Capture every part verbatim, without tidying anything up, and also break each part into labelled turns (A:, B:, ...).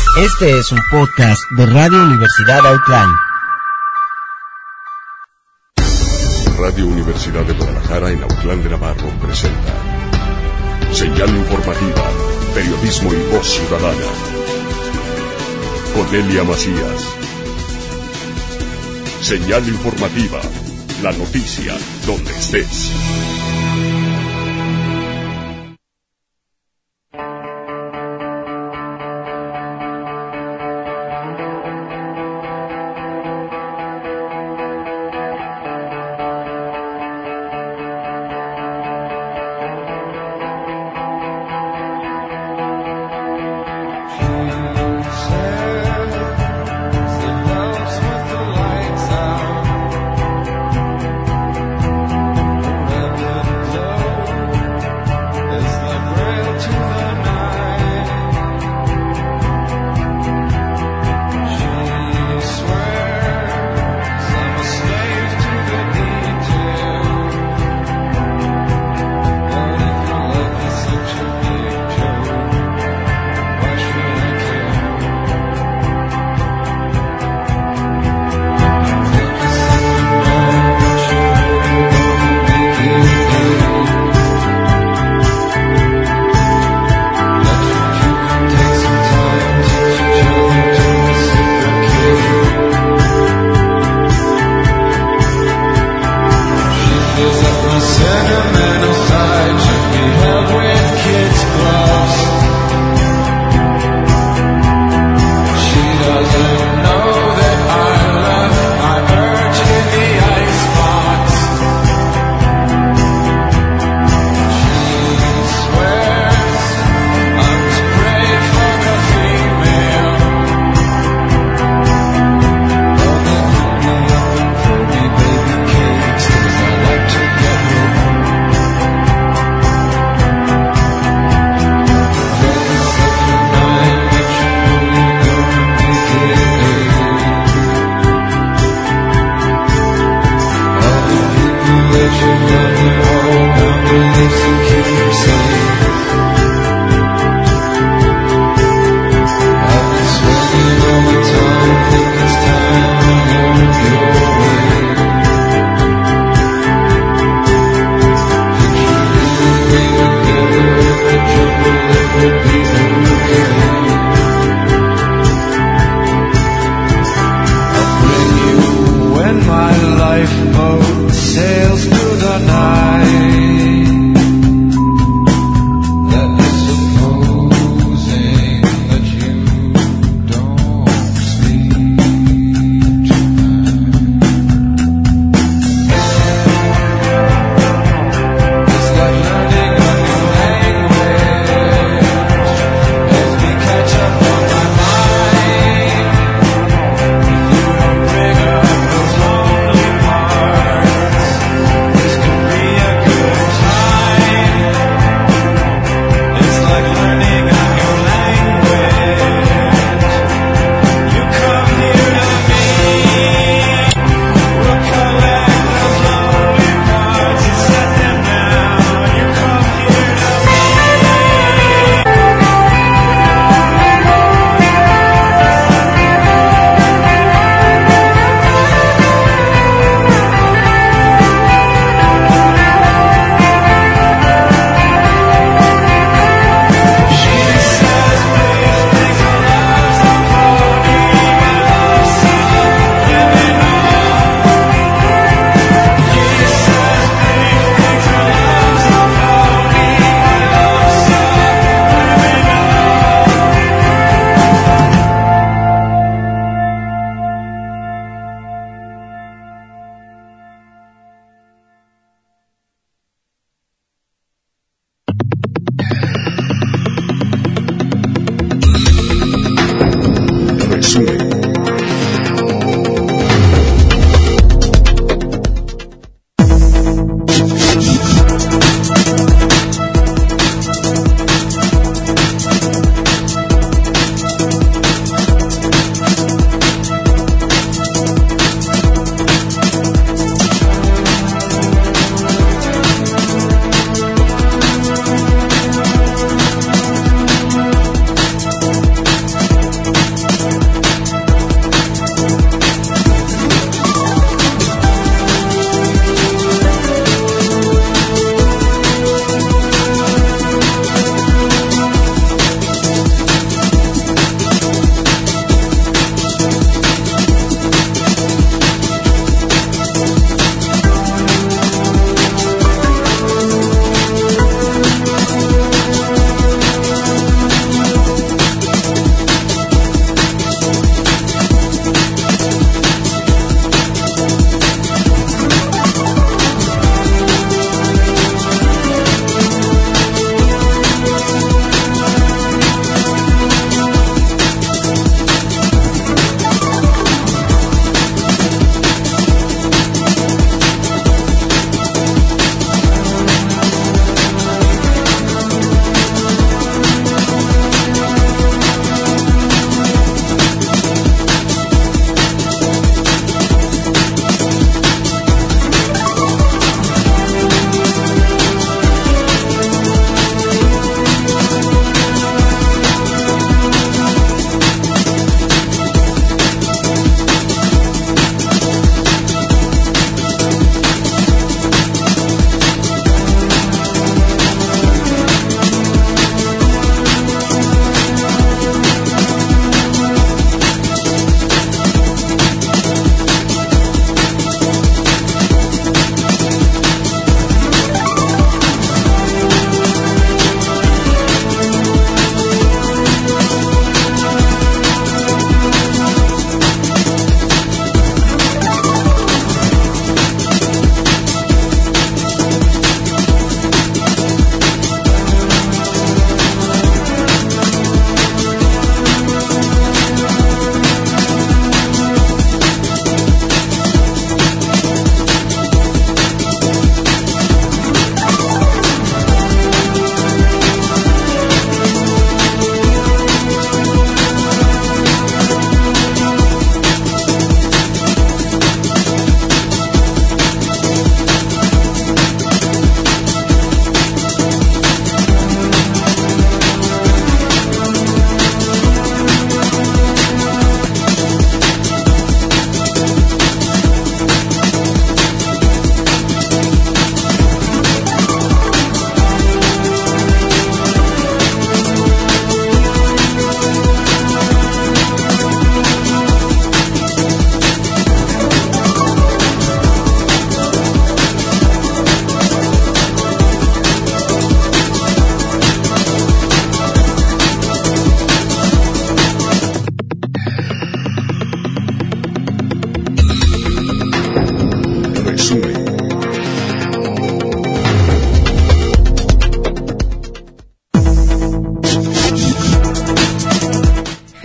A: Este es un podcast de Radio Universidad Autlán.
B: Radio Universidad de Guadalajara en Autlán de Navarro presenta Señal Informativa, Periodismo y Voz Ciudadana. Con Elia Macías. Señal Informativa, la noticia donde estés.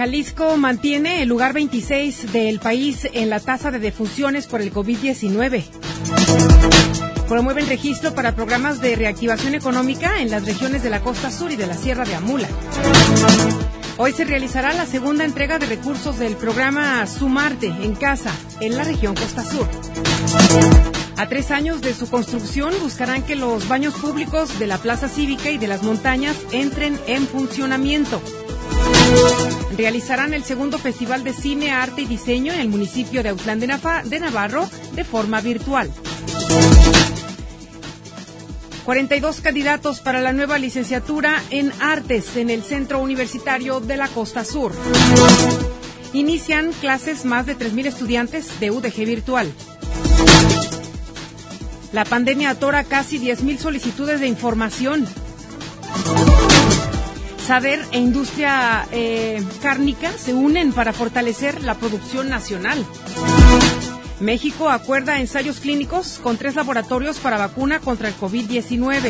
C: Jalisco mantiene el lugar veintiséis del país en la tasa de defunciones por el COVID diecinueve. Promueven registro para programas de reactivación económica en las regiones de la Costa Sur y de la Sierra de Amula. Hoy se realizará la segunda entrega de recursos del programa Sumarte en Casa en la región Costa Sur. A tres años de su construcción, buscarán que los baños públicos de la Plaza Cívica y de las montañas entren en funcionamiento. Realizarán el segundo Festival de Cine, Arte y Diseño en el municipio de Autlán de, Nafa, de Navarro de forma virtual. cuarenta y dos candidatos para la nueva licenciatura en Artes en el Centro Universitario de la Costa Sur. Inician clases más de tres mil estudiantes de U D G virtual. La pandemia atora casi diez mil solicitudes de información. Saber e industria eh, cárnica se unen para fortalecer la producción nacional. México acuerda ensayos clínicos con tres laboratorios para vacuna contra el COVID diecinueve.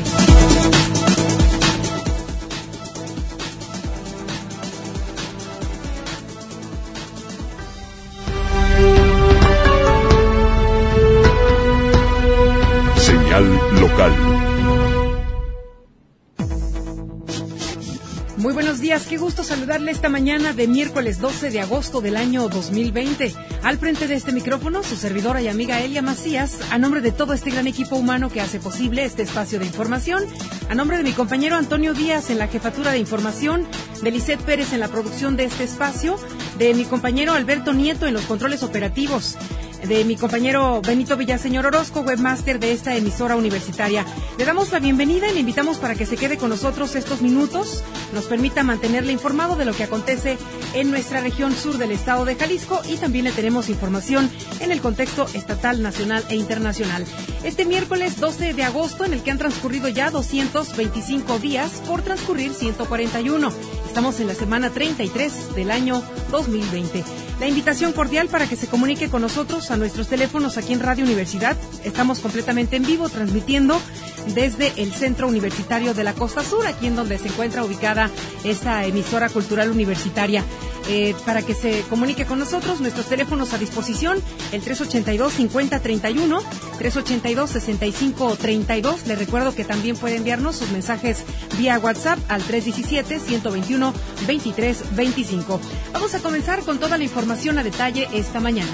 B: Señal local.
C: Muy buenos días, qué gusto saludarle esta mañana de miércoles doce de agosto del año dos mil veinte. Al frente de este micrófono, su servidora y amiga Elia Macías, a nombre de todo este gran equipo humano que hace posible este espacio de información, a nombre de mi compañero Antonio Díaz en la jefatura de información, de Lisette Pérez en la producción de este espacio, de mi compañero Alberto Nieto en los controles operativos, de mi compañero Benito Villaseñor Orozco, webmaster de esta emisora universitaria. Le damos la bienvenida y le invitamos para que se quede con nosotros estos minutos, nos permita mantenerle informado de lo que acontece en nuestra región sur del estado de Jalisco y también le tenemos información en el contexto estatal, nacional e internacional. Este miércoles doce de agosto, en el que han transcurrido ya doscientos veinticinco días por transcurrir ciento cuarenta y uno. Estamos en la semana treinta y tres del año dos mil veinte. La invitación cordial para que se comunique con nosotros a nuestros teléfonos aquí en Radio Universidad. Estamos completamente en vivo transmitiendo desde el Centro Universitario de la Costa Sur, aquí en donde se encuentra ubicada esta emisora cultural universitaria. Eh, para que se comunique con nosotros, nuestros teléfonos a disposición, el tres ochenta y dos, cincuenta, treinta y uno, tres ochenta y dos, sesenta y cinco, treinta y dos. Les recuerdo que también puede enviarnos sus mensajes vía WhatsApp al tres diecisiete, ciento veintiuno, veintitrés veinticinco. Vamos a comenzar con toda la información a detalle esta mañana.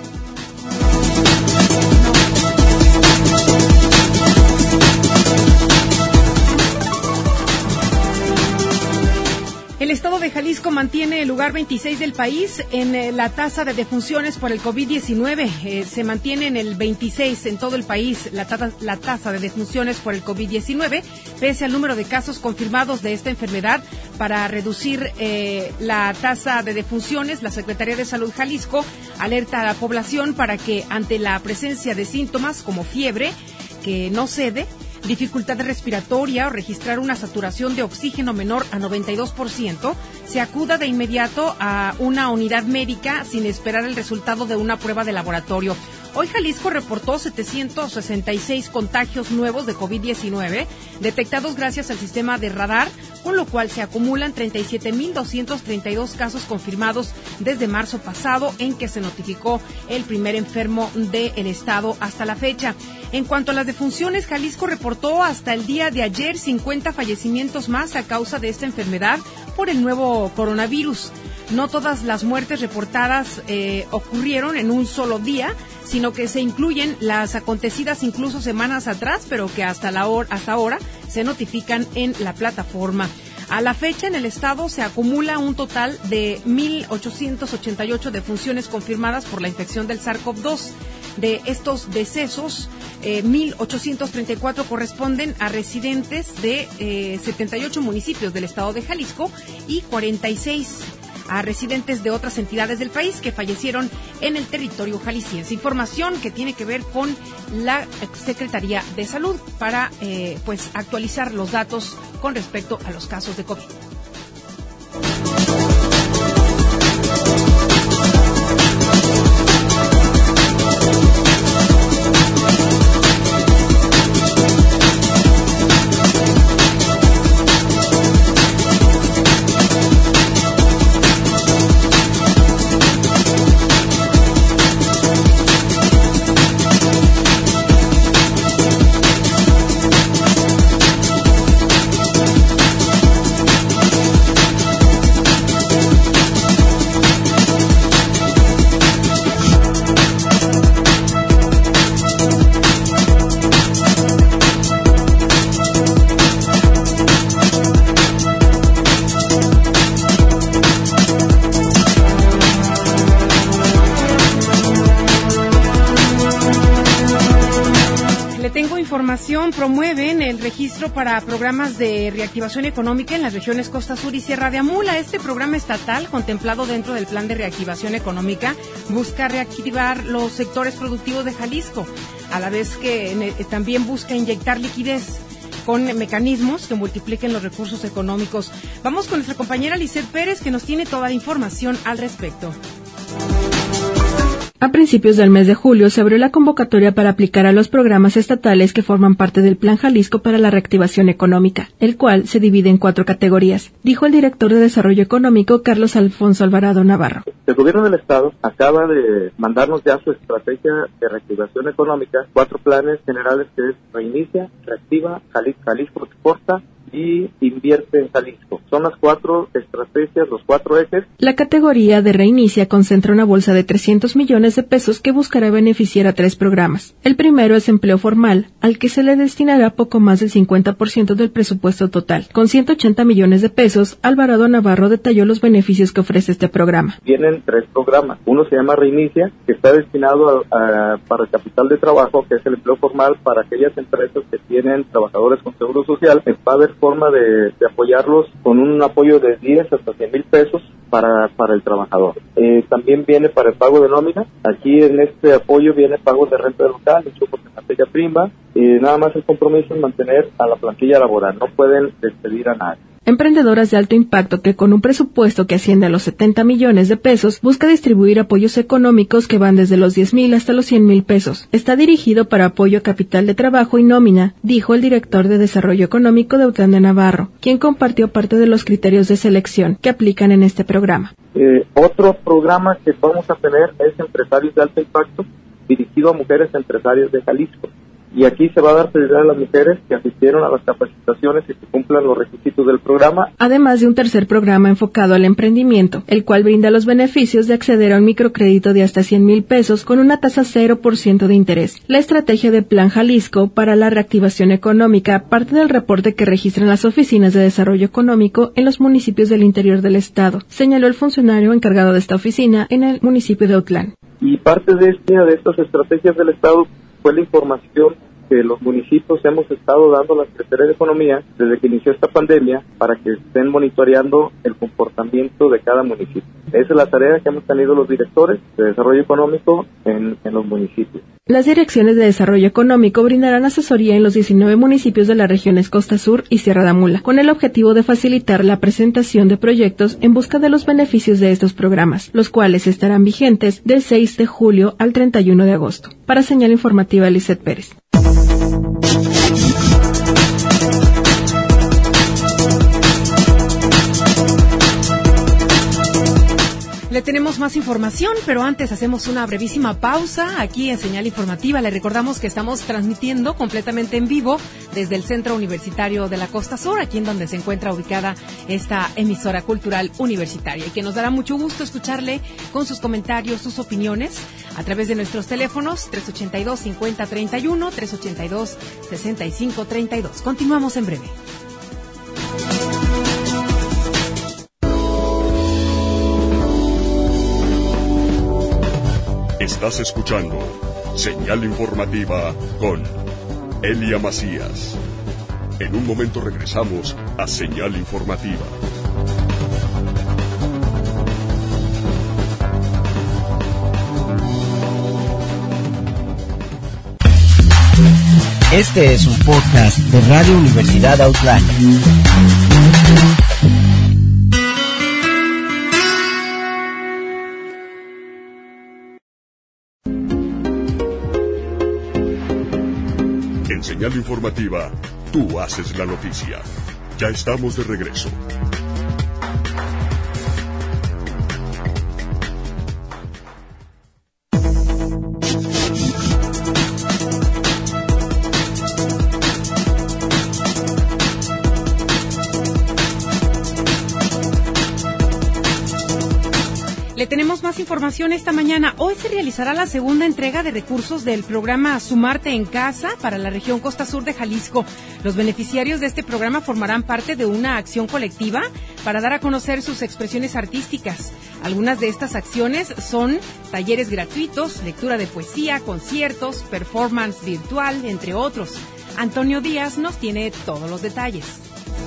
C: El estado de Jalisco mantiene el lugar veintiséis del país en eh, la tasa de defunciones por el COVID diecinueve. Eh, se mantiene en el veintiséis en todo el país la, tata, la tasa de defunciones por el COVID diecinueve, pese al número de casos confirmados de esta enfermedad. Para reducir eh, la tasa de defunciones, la Secretaría de Salud Jalisco alerta a la población para que, ante la presencia de síntomas como fiebre, que no cede, dificultad respiratoria o registrar una saturación de oxígeno menor a noventa y dos por ciento, se acuda de inmediato a una unidad médica sin esperar el resultado de una prueba de laboratorio. Hoy Jalisco reportó setecientos sesenta y seis contagios nuevos de COVID diecinueve, detectados gracias al sistema de radar, con lo cual se acumulan treinta y siete mil doscientos treinta y dos casos confirmados desde marzo pasado, en que se notificó el primer enfermo del estado hasta la fecha. En cuanto a las defunciones, Jalisco reportó hasta el día de ayer cincuenta fallecimientos más a causa de esta enfermedad por el nuevo coronavirus. No todas las muertes reportadas eh, ocurrieron en un solo día, sino que se incluyen las acontecidas incluso semanas atrás, pero que hasta la hora, hasta ahora se notifican en la plataforma. A la fecha, en el estado se acumula un total de mil ochocientos ochenta y ocho defunciones confirmadas por la infección del SARS-CoV dos. De estos decesos, eh, mil ochocientos treinta y cuatro corresponden a residentes de eh, setenta y ocho municipios del estado de Jalisco y cuarenta y seis a residentes de otras entidades del país que fallecieron en el territorio jalisciense. Información que tiene que ver con la Secretaría de Salud para eh, pues actualizar los datos con respecto a los casos de COVID. información, promueven el registro para programas de reactivación económica en las regiones Costa Sur y Sierra de Amula. Este programa estatal, contemplado dentro del Plan de Reactivación Económica, busca reactivar los sectores productivos de Jalisco, a la vez que eh, también busca inyectar liquidez con mecanismos que multipliquen los recursos económicos. Vamos con nuestra compañera Lisette Pérez, que nos tiene toda la información al respecto.
D: A principios del mes de julio se abrió la convocatoria para aplicar a los programas estatales que forman parte del Plan Jalisco para la Reactivación Económica, el cual se divide en cuatro categorías, dijo el director de Desarrollo Económico, Carlos Alfonso Alvarado Navarro.
E: El gobierno del Estado acaba de mandarnos ya su estrategia de reactivación económica, cuatro planes generales que es Reinicia, Reactiva, Jalisco, Jalisco Exporta y Invierte en Jalisco. Son las cuatro estrategias, los cuatro ejes.
D: La categoría de Reinicia concentra una bolsa de trescientos millones de pesos que buscará beneficiar a tres programas. El primero es empleo formal, al que se le destinará poco más del cincuenta por ciento del presupuesto total. Con ciento ochenta millones de pesos, Alvarado Navarro detalló los beneficios que ofrece este programa.
E: Tienen tres programas. Uno se llama Reinicia, que está destinado a, a, para el capital de trabajo, que es el empleo formal para aquellas empresas que tienen trabajadores con seguro social. Va a haber forma de, de apoyarlos con un apoyo de diez hasta cien mil pesos para, para el trabajador. Eh, también viene para el pago de nómina. Aquí en este apoyo viene pago de renta local, insumos de materia prima. Eh, nada más el compromiso es mantener a la plantilla laboral. No pueden despedir a nadie.
D: Emprendedoras de alto impacto que con un presupuesto que asciende a los setenta millones de pesos busca distribuir apoyos económicos que van desde los diez mil hasta los cien mil pesos. Está dirigido para apoyo a capital de trabajo y nómina, dijo el director de Desarrollo Económico de Autlán de Navarro, quien compartió parte de los criterios de selección que aplican en este programa.
E: Eh, otro programa que vamos a tener es Empresarios de Alto Impacto, dirigido a mujeres empresarias de Jalisco. Y aquí se va a dar prioridad a las mujeres que asistieron a las capacitaciones y que cumplan los requisitos del programa.
D: Además de un tercer programa enfocado al emprendimiento, el cual brinda los beneficios de acceder a un microcrédito de hasta cien mil pesos con una tasa cero por ciento de interés. La estrategia de Plan Jalisco para la reactivación económica parte del reporte que registran las oficinas de desarrollo económico en los municipios del interior del estado, señaló el funcionario encargado de esta oficina en el municipio de Autlán.
E: Y parte de, este, de estas estrategias del estado fue la información que los municipios hemos estado dando a la Secretaría de Economía desde que inició esta pandemia para que estén monitoreando el comportamiento de cada municipio. Esa es la tarea que hemos tenido los directores de desarrollo económico en, en los municipios.
D: Las direcciones de desarrollo económico brindarán asesoría en los diecinueve municipios de las regiones Costa Sur y Sierra de Amula, con el objetivo de facilitar la presentación de proyectos en busca de los beneficios de estos programas, los cuales estarán vigentes del seis de julio al treinta y uno de agosto. Para Señal Informativa, Lisette Pérez.
C: Le tenemos más información, pero antes hacemos una brevísima pausa aquí en Señal Informativa. Le recordamos que estamos transmitiendo completamente en vivo desde el Centro Universitario de la Costa Sur, aquí en donde se encuentra ubicada esta emisora cultural universitaria, y que nos dará mucho gusto escucharle con sus comentarios, sus opiniones, a través de nuestros teléfonos tres ochenta y dos, cincuenta, treinta y uno, tres ochenta y dos, sesenta y cinco, treinta y dos. Continuamos en breve.
B: Estás escuchando Señal Informativa con Elia Macías. En un momento regresamos a Señal Informativa.
A: Este es un podcast de Radio Universidad Autlán.
B: En Señal Informativa, tú haces la noticia. Ya estamos de regreso.
C: Le tenemos más información esta mañana. Hoy se realizará la segunda entrega de recursos del programa Sumarte en Casa para la región Costa Sur de Jalisco. Los beneficiarios de este programa formarán parte de una acción colectiva para dar a conocer sus expresiones artísticas. Algunas de estas acciones son talleres gratuitos, lectura de poesía, conciertos, performance virtual, entre otros. Antonio Díaz nos tiene todos los detalles.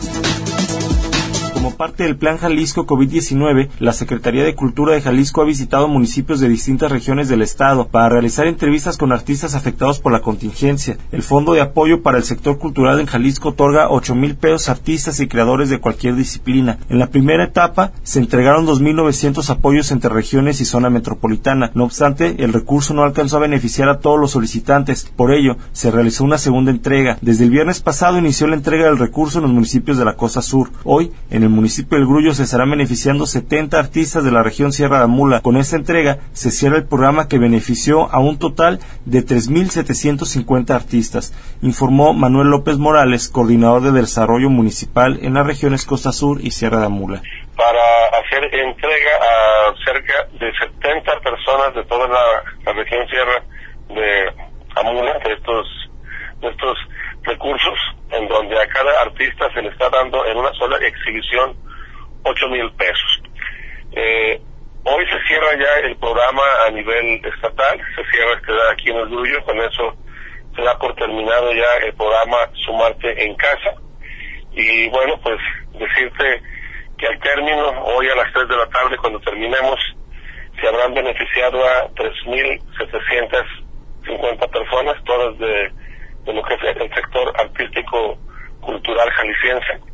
F: Como parte del Plan Jalisco COVID diecinueve, la Secretaría de Cultura de Jalisco ha visitado municipios de distintas regiones del estado para realizar entrevistas con artistas afectados por la contingencia. El Fondo de Apoyo para el Sector Cultural en Jalisco otorga ocho mil pesos a artistas y creadores de cualquier disciplina. En la primera etapa se entregaron dos mil novecientos apoyos entre regiones y zona metropolitana. No obstante, el recurso no alcanzó a beneficiar a todos los solicitantes. Por ello, se realizó una segunda entrega. Desde el viernes pasado inició la entrega del recurso en los municipios de la Costa Sur. Hoy, en el municipio del Grullo se estarán beneficiando setenta artistas de la región Sierra de Amula. Con esta entrega se cierra el programa que benefició a un total de tres mil setecientos cincuenta artistas, informó Manuel López Morales, coordinador de desarrollo municipal en las regiones Costa Sur y Sierra de Amula.
G: Para hacer entrega a cerca de setenta personas de toda la, la región Sierra de Amula de estos, de estos recursos, en donde a cada artista se le está dando en una sola exhibición ocho mil pesos. Eh, hoy se cierra ya el programa a nivel estatal, se cierra este aquí en el Grullo, con eso se da por terminado ya el programa Sumarte en Casa. Y bueno, pues decirte que al término, hoy a las tres de la tarde, cuando terminemos, se habrán beneficiado a tres mil setecientas cincuenta personas, todas de, de lo que es el sector artístico cultural jalisciense,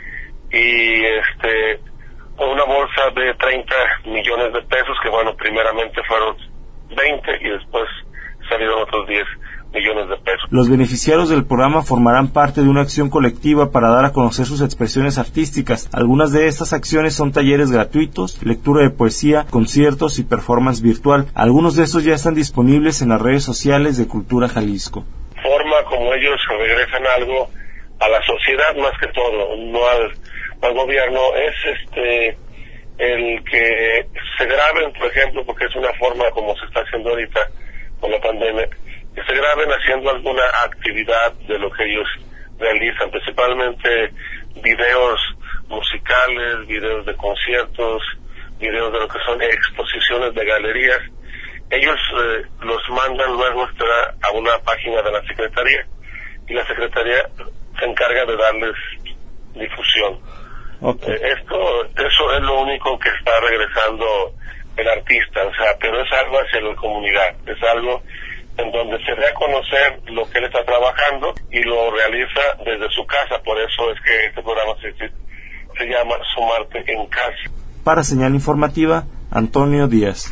G: y este con una bolsa de treinta millones de pesos, que bueno, primeramente fueron veinte y después salieron otros diez millones de pesos.
F: Los beneficiarios del programa formarán parte de una acción colectiva para dar a conocer sus expresiones artísticas. Algunas de estas acciones son talleres gratuitos, lectura de poesía, conciertos y performance virtual. Algunos de estos ya están disponibles en las redes sociales de Cultura Jalisco.
G: Forma como ellos regresan algo a la sociedad, más que todo, no al, al gobierno, es este el que se graben, por ejemplo, porque es una forma como se está haciendo ahorita con la pandemia, que se graben haciendo alguna actividad de lo que ellos realizan, principalmente videos musicales, videos de conciertos, videos de lo que son exposiciones de galerías. Ellos eh, los mandan luego a una página de la Secretaría y la Secretaría se encarga de darles difusión. Okay. Eh, esto, eso es lo único que está regresando el artista, o sea, pero es algo hacia la comunidad, es algo en donde se dé a conocer lo que él está trabajando y lo realiza desde su casa. Por eso es que este programa se, se llama Sumarte en Casa.
F: Para Señal Informativa, Antonio Díaz.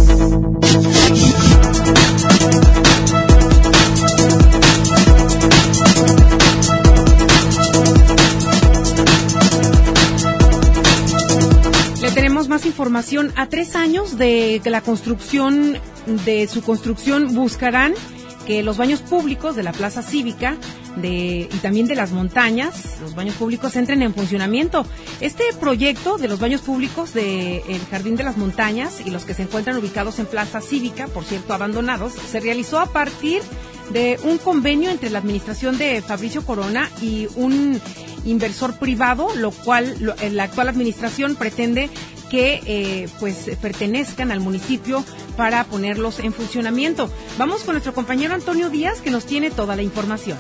C: Le tenemos más información. A tres años de la construcción, de su construcción, buscarán que los baños públicos de la Plaza Cívica de, y también de las montañas, los baños públicos entren en funcionamiento. Este proyecto de los baños públicos del Jardín de las Montañas y los que se encuentran ubicados en Plaza Cívica, por cierto abandonados, se realizó a partir de un convenio entre la administración de Fabricio Corona y un inversor privado, lo cual lo, la actual administración pretende que eh, pues pertenezcan al municipio para ponerlos en funcionamiento. Vamos con nuestro compañero Antonio Díaz, que nos tiene toda la información.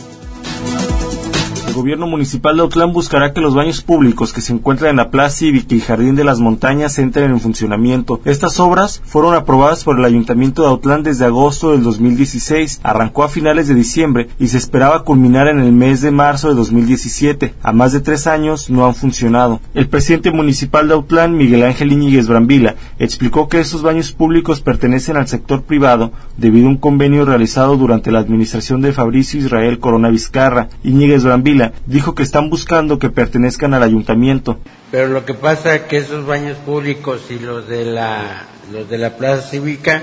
F: El gobierno municipal de Autlán buscará que los baños públicos que se encuentran en la Plaza Cívica y Jardín de las Montañas entren en funcionamiento. Estas obras fueron aprobadas por el Ayuntamiento de Autlán desde agosto del dos mil dieciséis, arrancó a finales de diciembre y se esperaba culminar en el mes de marzo de dos mil diecisiete. A más de tres años no han funcionado. El presidente municipal de Autlán, Miguel Ángel Íñiguez Brambila, explicó que estos baños públicos pertenecen al sector privado debido a un convenio realizado durante la administración de Fabricio Israel Corona Vizcarra. Íñiguez Brambila dijo que están buscando que pertenezcan al ayuntamiento.
H: Pero lo que pasa es que esos baños públicos y los de la los de la Plaza Cívica,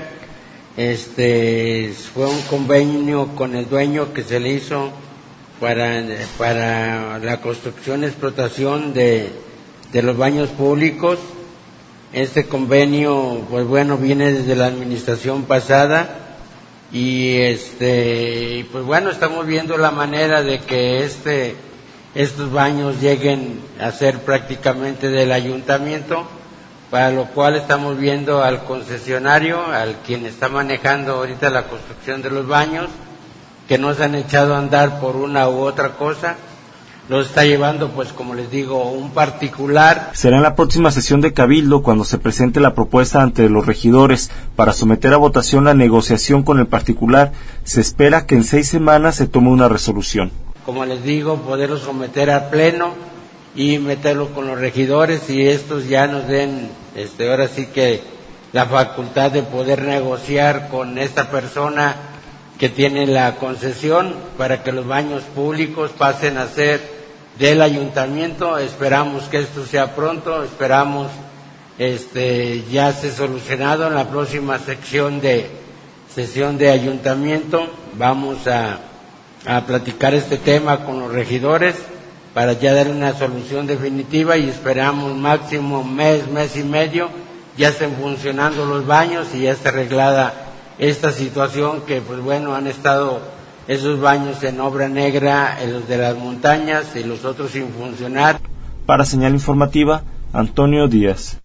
H: este fue un convenio con el dueño que se le hizo para para la construcción y explotación de de los baños públicos. Este convenio, pues bueno, viene desde la administración pasada. Y este, pues bueno, estamos viendo la manera de que este, estos baños lleguen a ser prácticamente del ayuntamiento, para lo cual estamos viendo al concesionario, al quien está manejando ahorita la construcción de los baños, que no se han echado a andar por una u otra cosa. Lo está llevando, pues como les digo, un particular.
F: Será en la próxima sesión de Cabildo cuando se presente la propuesta ante los regidores para someter a votación la negociación con el particular. Se espera que en seis semanas se tome una resolución.
H: Como les digo, poderlo someter al pleno y meterlo con los regidores y estos ya nos den, este, ahora sí que la facultad de poder negociar con esta persona que tiene la concesión para que los baños públicos pasen a ser del ayuntamiento. Esperamos que esto sea pronto, esperamos este ya esté solucionado en la próxima sección de sesión de ayuntamiento. Vamos a, a platicar este tema con los regidores para ya dar una solución definitiva y esperamos máximo mes, mes y medio ya estén funcionando los baños y ya esté arreglada esta situación que pues bueno han estado esos baños en obra negra, en los de las montañas y los otros sin funcionar.
F: Para Señal Informativa, Antonio Díaz.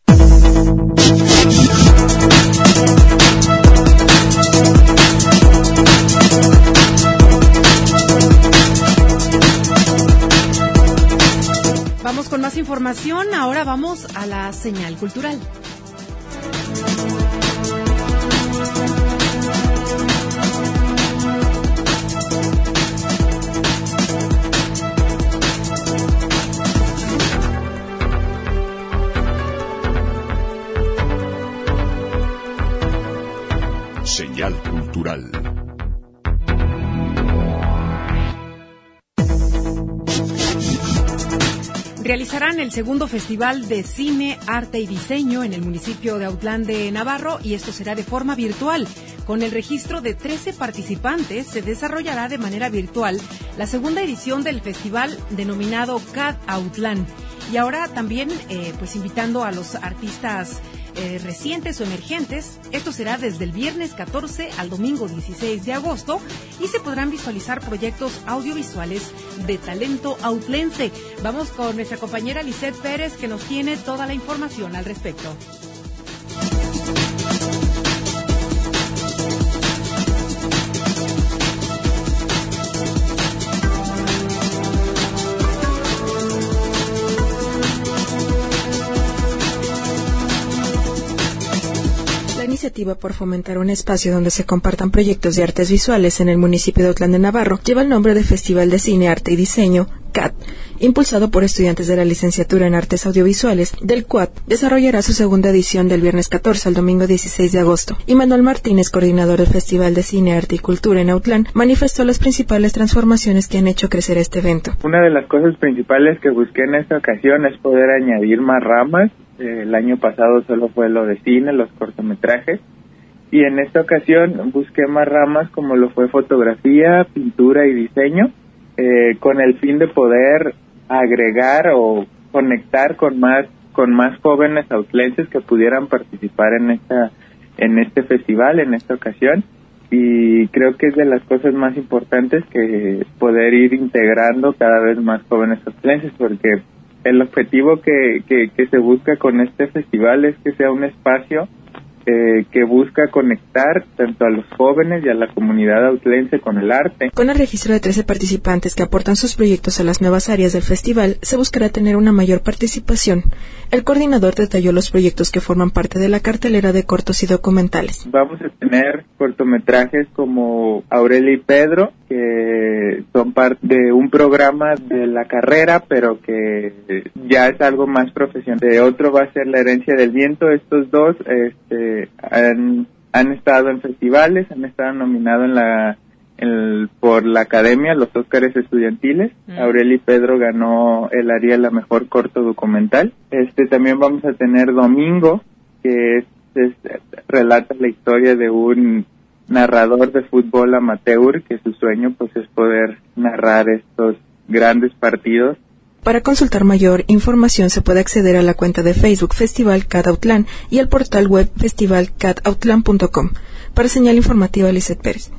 C: Vamos con más información, ahora vamos a la señal cultural.
B: Señal cultural.
C: Realizarán el segundo Festival de Cine, Arte y Diseño en el municipio de Autlán de Navarro y esto será de forma virtual. Con el registro de trece participantes se desarrollará de manera virtual la segunda edición del festival denominado C A D Autlán. Y ahora también eh, pues invitando a los artistas eh, recientes o emergentes. Esto será desde el viernes catorce al domingo dieciséis de agosto y se podrán visualizar proyectos audiovisuales de talento autlense. Vamos con nuestra compañera Lisette Pérez que nos tiene toda la información al respecto.
D: Iniciativa por fomentar un espacio donde se compartan proyectos de artes visuales en el municipio de Autlán de Navarro lleva el nombre de Festival de Cine, Arte y Diseño, C A D. Impulsado por estudiantes de la licenciatura en Artes Audiovisuales del C U A D, desarrollará su segunda edición del viernes catorce al domingo dieciséis de agosto. Y Manuel Martínez, coordinador del Festival de Cine, Arte y Cultura en Autlán, manifestó las principales transformaciones que han hecho crecer este evento.
I: Una de las cosas principales que busqué en esta ocasión es poder añadir más ramas. El año pasado solo fue lo de cine, los cortometrajes, y en esta ocasión busqué más ramas como lo fue fotografía, pintura y diseño, eh, con el fin de poder agregar o conectar con más con más jóvenes autlenses que pudieran participar en esta en este festival, en esta ocasión, y creo que es de las cosas más importantes que poder ir integrando cada vez más jóvenes autlenses, porque el objetivo que, que, que se busca con este festival es que sea un espacio eh, que busca conectar tanto a los jóvenes y a la comunidad autlense con el arte.
D: Con el registro de trece participantes que aportan sus proyectos a las nuevas áreas del festival, se buscará tener una mayor participación. El coordinador detalló los proyectos que forman parte de la cartelera de cortos y documentales.
I: Vamos a tener cortometrajes como Aurelia y Pedro, que son parte de un programa de la carrera, pero que ya es algo más profesional. De otro va a ser La Herencia del Viento. Estos dos este, han, han estado en festivales, han estado nominados en la el, por la Academia, los Óscares estudiantiles. Mm. Aurelia y Pedro ganó el Ariel a mejor corto documental. Este también vamos a tener Domingo, que es, es, relata la historia de un narrador de fútbol amateur que su sueño pues es poder narrar estos grandes partidos.
D: Para consultar mayor información se puede acceder a la cuenta de Facebook Festival C A D Autlán y al portal web festival cad autlán punto com. Para Señal Informativa, Lisette Pérez.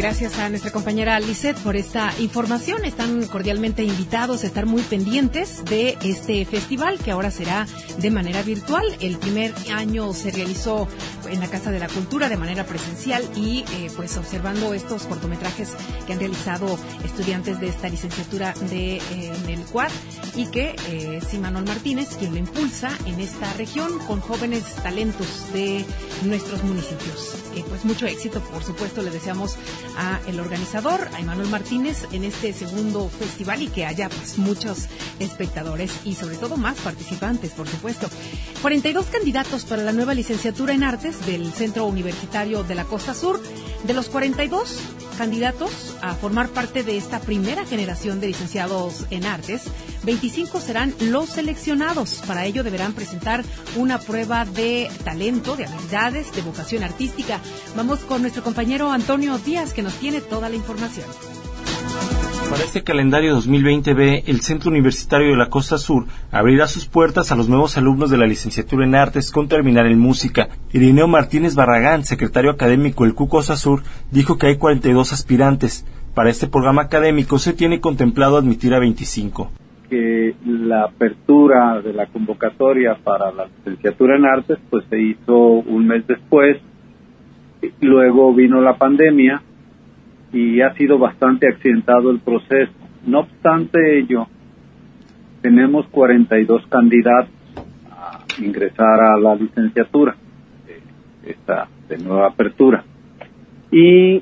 C: Gracias a nuestra compañera Lisette por esta información. Están cordialmente invitados a estar muy pendientes de este festival que ahora será de manera virtual. El primer año se realizó en la Casa de la Cultura de manera presencial y eh, pues observando estos cortometrajes que han realizado estudiantes de esta licenciatura de, eh, en el C U A D y que eh, es Imanol Martínez quien lo impulsa en esta región con jóvenes talentos de nuestros municipios. Eh, pues mucho éxito, por supuesto, le deseamos a el organizador, a Imanol Martínez, en este segundo festival y que haya pues muchos espectadores y sobre todo más participantes, por supuesto. cuarenta y dos candidatos para la nueva licenciatura en Artes del Centro Universitario de la Costa Sur. De los cuarenta y dos candidatos a formar parte de esta primera generación de licenciados en Artes, veinticinco serán los seleccionados. Para ello deberán presentar una prueba de talento, de habilidades, de vocación artística. Vamos con nuestro compañero Antonio Díaz, que nos tiene toda la información.
F: Para este calendario dos mil veinte B, el Centro Universitario de la Costa Sur abrirá sus puertas a los nuevos alumnos de la licenciatura en Artes con terminal en Música. Irineo Martínez Barragán, secretario académico del C U Costa Sur, dijo que hay cuarenta y dos aspirantes. Para este programa académico se tiene contemplado admitir a veinticinco.
J: Que la apertura de la convocatoria para la licenciatura en Artes pues se hizo un mes después, luego vino la pandemia y ha sido bastante accidentado el proceso. No obstante ello, tenemos cuarenta y dos candidatos a ingresar a la licenciatura, de esta de nueva apertura. Y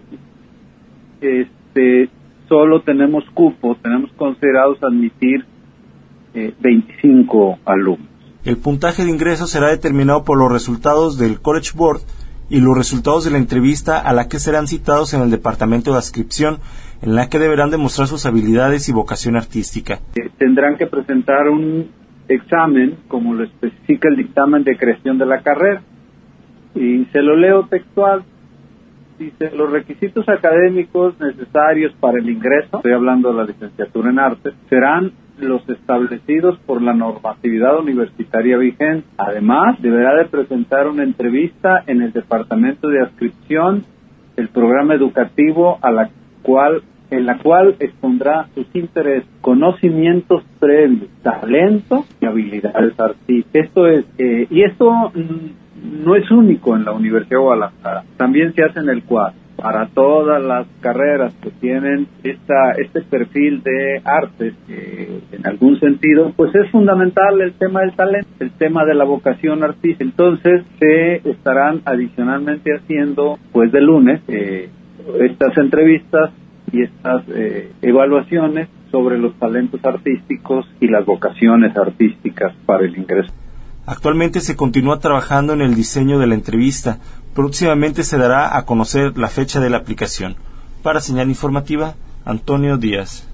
J: este solo tenemos cupo, tenemos considerados admitir eh, veinticinco alumnos.
F: El puntaje de ingreso será determinado por los resultados del College Board y los resultados de la entrevista a la que serán citados en el departamento de adscripción, en la que deberán demostrar sus habilidades y vocación artística.
J: Eh, tendrán que presentar un examen, como lo especifica el dictamen de creación de la carrera, y se lo leo textual. Dice, los requisitos académicos necesarios para el ingreso, estoy hablando de la licenciatura en Artes, serán los establecidos por la normatividad universitaria vigente. Además, deberá de presentar una entrevista en el departamento de adscripción del programa educativo a la cual, en la cual expondrá sus intereses, conocimientos previos, talento y habilidades artísticas. Esto es, eh, y esto mm, no es único en la Universidad de Guadalajara, también se hace en el C U A D. Para todas las carreras que tienen esta, este perfil de artes, eh, en algún sentido, pues es fundamental el tema del talento, el tema de la vocación artística. Entonces, se estarán adicionalmente haciendo, pues de lunes, eh, estas entrevistas y estas eh, evaluaciones sobre los talentos artísticos y las vocaciones artísticas para el ingreso.
F: Actualmente se continúa trabajando en el diseño de la entrevista. Próximamente se dará a conocer la fecha de la aplicación. Para Señal Informativa, Antonio Díaz.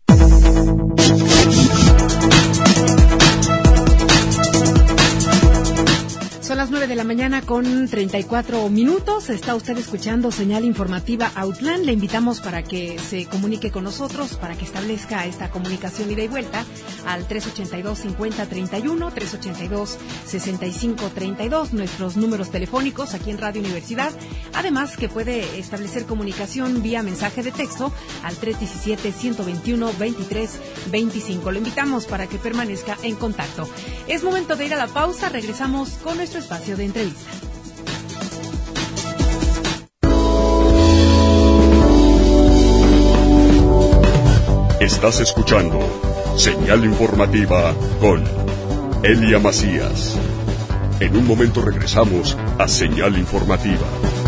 C: Son las nueve de la mañana con treinta y cuatro minutos. Está usted escuchando Señal Informativa Outland. Le invitamos para que se comunique con nosotros, para que establezca esta comunicación ida y vuelta al tres ochenta y dos, cincuenta, treinta y uno, tres ochenta y dos, sesenta y cinco, treinta y dos, nuestros números telefónicos aquí en Radio Universidad. Además que puede establecer comunicación vía mensaje de texto al tres diecisiete, ciento veintiuno, veintitrés veinticinco. Lo invitamos para que permanezca en contacto. Es momento de ir a la pausa. Regresamos con nuestro espacio de entrevista.
B: Estás escuchando Señal Informativa con Elia Macías. En un momento regresamos a Señal Informativa.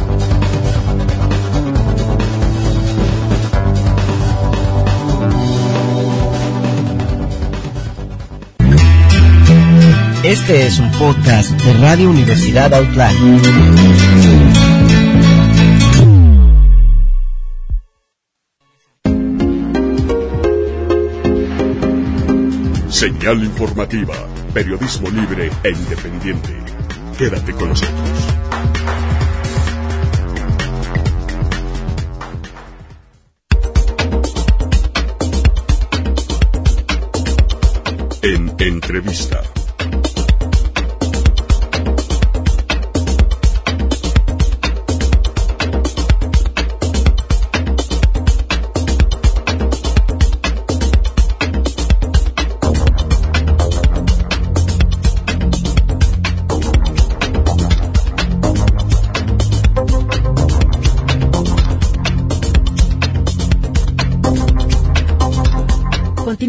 A: Este es un podcast de Radio Universidad Outland.
B: Señal Informativa, periodismo libre e independiente. Quédate con nosotros. En entrevista.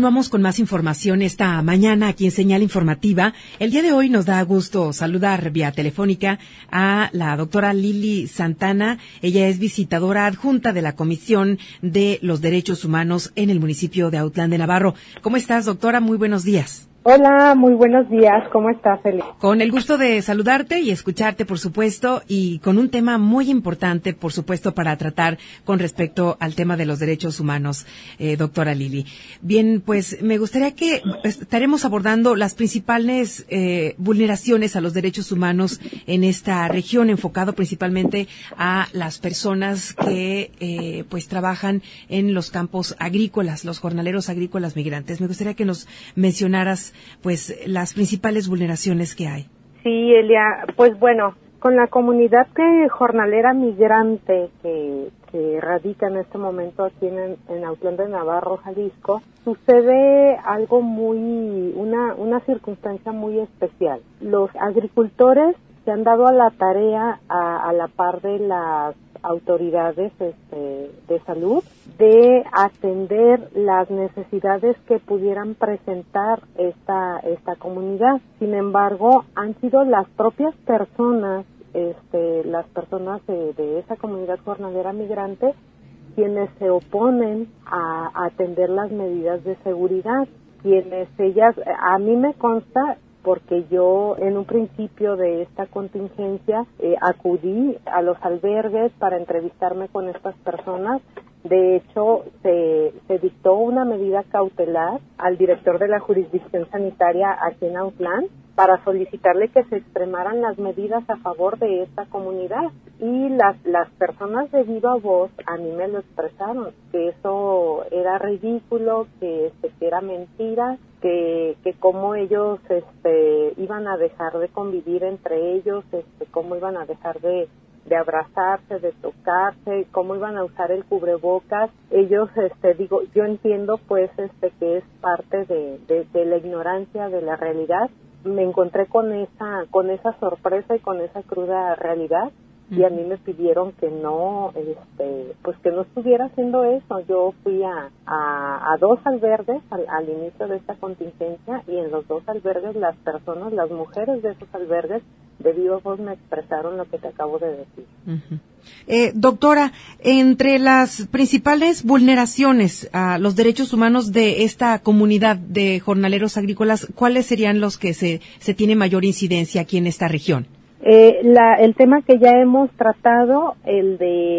C: continuamos con más información esta mañana aquí en Señal Informativa. El día de hoy nos da gusto saludar vía telefónica a la doctora Lili Santana. Ella es visitadora adjunta de la Comisión de los Derechos Humanos en el municipio de Autlán de Navarro. ¿Cómo estás, doctora? Muy buenos días.
K: Hola, muy buenos días. ¿Cómo estás, Eli?
C: Con el gusto de saludarte y escucharte, por supuesto, y con un tema muy importante, por supuesto, para tratar con respecto al tema de los derechos humanos, eh, doctora Lili. Bien, pues me gustaría que estaremos abordando las principales eh, vulneraciones a los derechos humanos en esta región, enfocado principalmente a las personas que eh, pues trabajan en los campos agrícolas, los jornaleros agrícolas migrantes. Me gustaría que nos mencionaras pues las principales vulneraciones que hay.
K: Sí, Elia, pues bueno, con la comunidad que jornalera migrante que, que radica en este momento aquí en, en Autlán de Navarro, Jalisco, sucede algo muy, una, una circunstancia muy especial. Los agricultores se han dado a la tarea, a, a la par de las autoridades este, de salud, de atender las necesidades que pudieran presentar esta esta comunidad. Sin embargo, han sido las propias personas, este, las personas de, de esa comunidad jornalera migrante, quienes se oponen a, a atender las medidas de seguridad, quienes ellas, a mí me consta, porque yo en un principio de esta contingencia eh, acudí a los albergues para entrevistarme con estas personas. De hecho, se, se dictó una medida cautelar al director de la jurisdicción sanitaria aquí en Autlán para solicitarle que se extremaran las medidas a favor de esta comunidad. Y las, las personas de viva voz a mí me lo expresaron, que eso era ridículo, que, este, que era mentira, que, que cómo ellos este, iban a dejar de convivir entre ellos, este, cómo iban a dejar de de abrazarse, de tocarse, cómo iban a usar el cubrebocas. Ellos, este, digo, yo entiendo pues este que es parte de, de, de la ignorancia de la realidad. Me encontré con esa, con esa sorpresa y con esa cruda realidad. Y a mí me pidieron que no, este, pues que no estuviera haciendo eso. Yo fui a, a, a dos albergues al, al inicio de esta contingencia, y en los dos albergues las personas, las mujeres de esos albergues, de viva voz me expresaron lo que te acabo de decir. Uh-huh.
C: Eh, doctora, entre las principales vulneraciones a los derechos humanos de esta comunidad de jornaleros agrícolas, ¿cuáles serían los que se, se tiene mayor incidencia aquí en esta región?
K: Eh, la, el tema que ya hemos tratado, el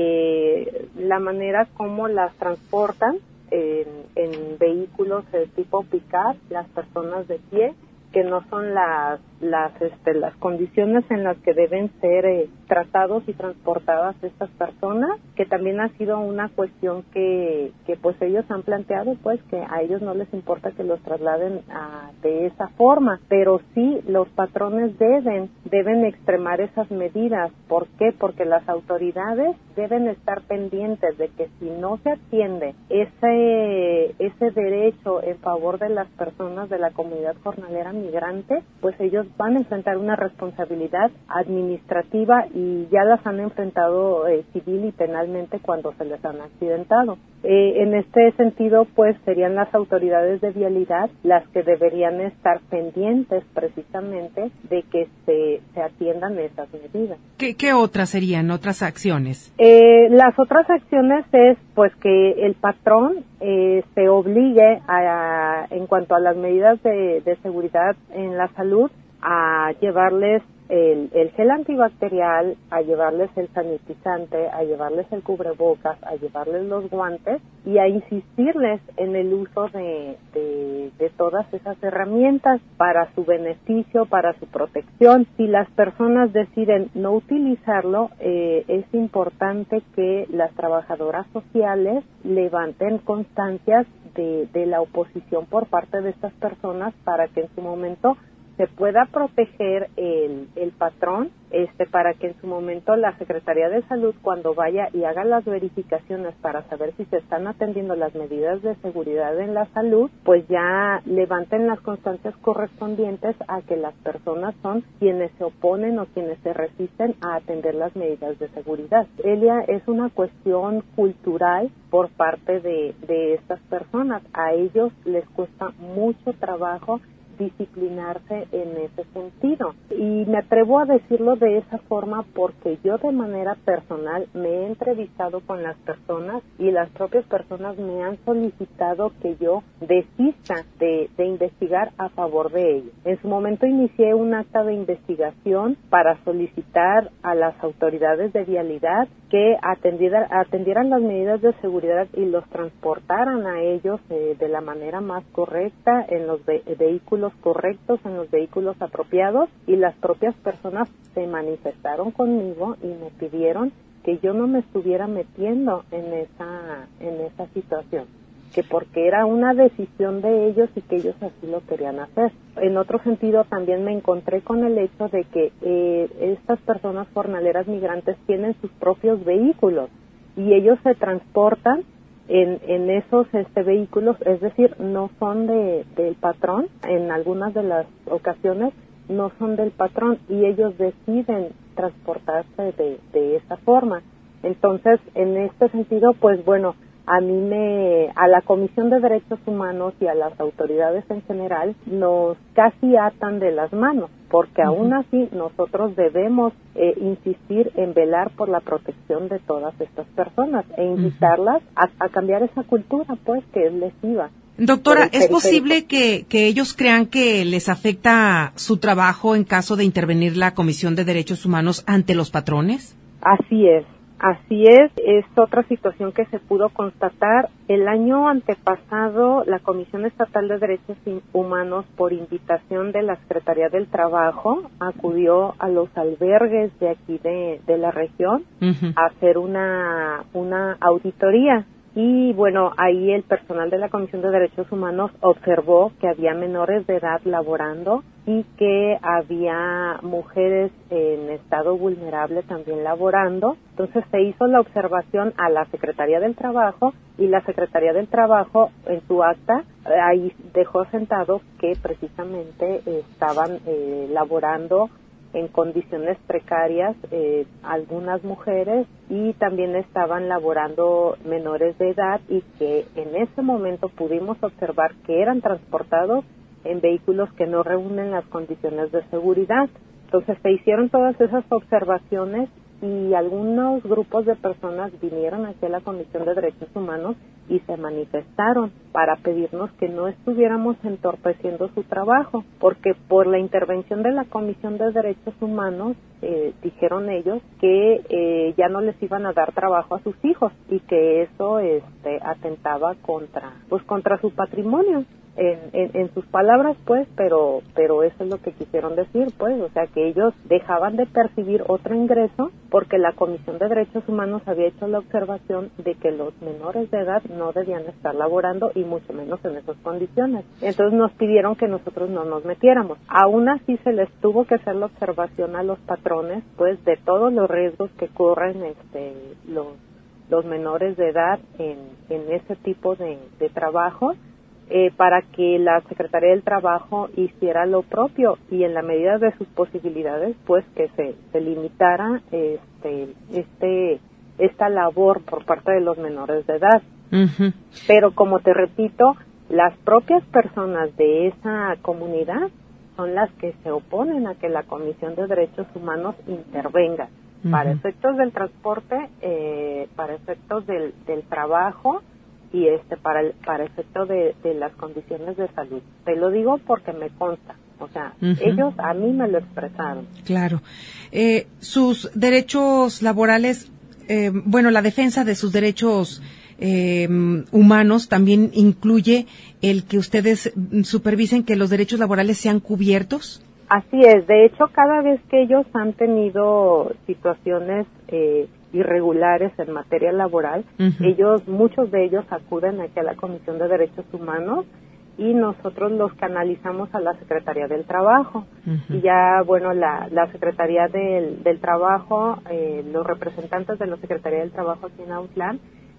K: de la manera como las transportan en, en vehículos de tipo pick-up, las personas de pie, que no son las las este, las condiciones en las que deben ser eh, tratados y transportadas estas personas, que también ha sido una cuestión que que pues ellos han planteado, pues que a ellos no les importa que los trasladen a, de esa forma, pero sí los patrones deben deben extremar esas medidas. ¿Por qué? Porque las autoridades deben estar pendientes de que si no se atiende ese ese derecho en favor de las personas de la comunidad jornalera migrante, pues ellos van a enfrentar una responsabilidad administrativa, y ya las han enfrentado eh, civil y penalmente cuando se les han accidentado. Eh, en este sentido, pues serían las autoridades de vialidad las que deberían estar pendientes precisamente de que se, se atiendan esas medidas.
C: ¿Qué, qué otras serían otras acciones?
K: Eh, las otras acciones es pues que el patrón eh, se obligue a, a, en cuanto a las medidas de, de seguridad en la salud, a llevarles el, el gel antibacterial, a llevarles el sanitizante, a llevarles el cubrebocas, a llevarles los guantes, y a insistirles en el uso de, de, de todas esas herramientas para su beneficio, para su protección. Si las personas deciden no utilizarlo, eh, es importante que las trabajadoras sociales levanten constancias de, de la oposición por parte de estas personas, para que en su momento se se pueda proteger el, el patrón, este, para que en su momento la Secretaría de Salud, cuando vaya y haga las verificaciones para saber si se están atendiendo las medidas de seguridad en la salud, pues ya levanten las constancias correspondientes a que las personas son quienes se oponen o quienes se resisten a atender las medidas de seguridad. Elia, es una cuestión cultural por parte de, de estas personas. A ellos les cuesta mucho trabajo disciplinarse en ese sentido. Y me atrevo a decirlo de esa forma porque yo de manera personal me he entrevistado con las personas y las propias personas me han solicitado que yo desista de, de investigar a favor de ellos. En su momento inicié un acta de investigación para solicitar a las autoridades de vialidad que atendieran, atendieran las medidas de seguridad y los transportaran a ellos eh, de la manera más correcta, en los ve- vehículos correctos, en los vehículos apropiados, y las propias personas se manifestaron conmigo y me pidieron que yo no me estuviera metiendo en esa, en esa situación, que porque era una decisión de ellos y que ellos así lo querían hacer. En otro sentido, también me encontré con el hecho de que eh, estas personas jornaleras migrantes tienen sus propios vehículos y ellos se transportan en, en esos este, vehículos, es decir, no son de, del patrón, en algunas de las ocasiones no son del patrón y ellos deciden transportarse de, de esa forma. Entonces, en este sentido, pues bueno, a mí me, a la Comisión de Derechos Humanos y a las autoridades en general nos casi atan de las manos, porque uh-huh. aún así nosotros debemos eh, insistir en velar por la protección de todas estas personas e invitarlas uh-huh. a, a cambiar esa cultura, pues, que es lesiva.
C: Doctora, ¿es posible que, que ellos crean que les afecta su trabajo en caso de intervenir la Comisión de Derechos Humanos ante los patrones?
K: Así es. Así es, es otra situación que se pudo constatar. El año antepasado, la Comisión Estatal de Derechos Humanos, por invitación de la Secretaría del Trabajo, acudió a los albergues de aquí de, de la región uh-huh. a hacer una, una auditoría. Y bueno, ahí el personal de la Comisión de Derechos Humanos observó que había menores de edad laborando y que había mujeres en estado vulnerable también laborando. Entonces se hizo la observación a la Secretaría del Trabajo y la Secretaría del Trabajo en su acta ahí dejó sentado que precisamente estaban eh, laborando en condiciones precarias eh, algunas mujeres y también estaban laborando menores de edad y que en ese momento pudimos observar que eran transportados en vehículos que no reúnen las condiciones de seguridad. Entonces se hicieron todas esas observaciones y algunos grupos de personas vinieron aquí a la Comisión de Derechos Humanos y se manifestaron para pedirnos que no estuviéramos entorpeciendo su trabajo, porque por la intervención de la Comisión de Derechos Humanos, eh, dijeron ellos que eh, ya no les iban a dar trabajo a sus hijos y que eso este, atentaba contra, pues contra su patrimonio. En, en, en sus palabras, pues, pero pero eso es lo que quisieron decir, pues, o sea, que ellos dejaban de percibir otro ingreso porque la Comisión de Derechos Humanos había hecho la observación de que los menores de edad no debían estar laborando y mucho menos en esas condiciones. Entonces nos pidieron que nosotros no nos metiéramos. Aún así se les tuvo que hacer la observación a los patrones, pues, de todos los riesgos que corren este los los menores de edad en, en ese tipo de, de trabajo. Eh, para que la Secretaría del Trabajo hiciera lo propio y en la medida de sus posibilidades, pues que se, se limitara este, este, esta labor por parte de los menores de edad. Uh-huh. Pero como te repito, las propias personas de esa comunidad son las que se oponen a que la Comisión de Derechos Humanos intervenga uh-huh. para efectos del transporte, eh, para efectos del, del trabajo y este para el, para efecto de, de las condiciones de salud. Te lo digo porque me consta, o sea, uh-huh. ellos a mí me lo expresaron.
C: Claro. Eh, sus derechos laborales, eh, bueno, la defensa de sus derechos eh, humanos también incluye el que ustedes supervisen que los derechos laborales sean cubiertos.
K: Así es, de hecho, cada vez que ellos han tenido situaciones eh, irregulares en materia laboral, uh-huh. ellos, muchos de ellos acuden aquí a la Comisión de Derechos Humanos y nosotros los canalizamos a la Secretaría del Trabajo. Uh-huh. Y ya, bueno, la, la Secretaría del, del Trabajo, eh, los representantes de la Secretaría del Trabajo aquí en Autlán,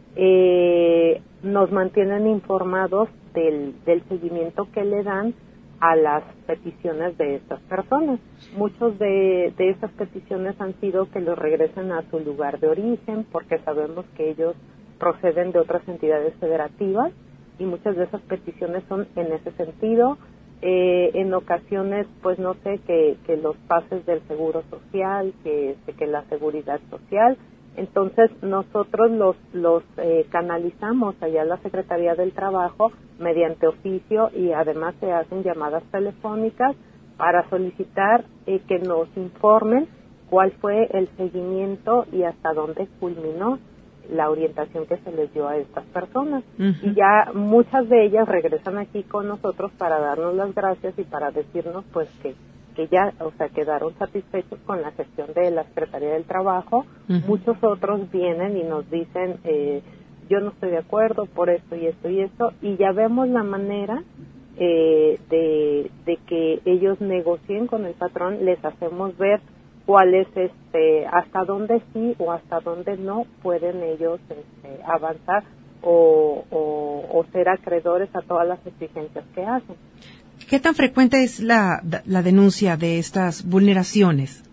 K: eh, nos mantienen informados del, del seguimiento que le dan a las peticiones de estas personas. Muchos de, de esas peticiones han sido que los regresen a su lugar de origen, porque sabemos que ellos proceden de otras entidades federativas, y muchas de esas peticiones son en ese sentido. Eh, en ocasiones, pues no sé, que, que los pases del Seguro Social, que, que la Seguridad Social. Entonces nosotros los, los eh, canalizamos allá a la Secretaría del Trabajo mediante oficio, y además se hacen llamadas telefónicas para solicitar eh, que nos informen cuál fue el seguimiento y hasta dónde culminó la orientación que se les dio a estas personas. Uh-huh. Y ya muchas de ellas regresan aquí con nosotros para darnos las gracias y para decirnos pues que que ya, o sea, quedaron satisfechos con la gestión de la Secretaría del Trabajo. Uh-huh. Muchos otros vienen y nos dicen, eh, yo no estoy de acuerdo por esto y esto y esto, y ya vemos la manera eh, de, de que ellos negocien con el patrón. Les hacemos ver cuál es, este, hasta dónde sí o hasta dónde no pueden ellos este, avanzar o, o, o ser acreedores a todas las exigencias que hacen.
C: ¿Qué tan frecuente es la, la denuncia de estas vulneraciones?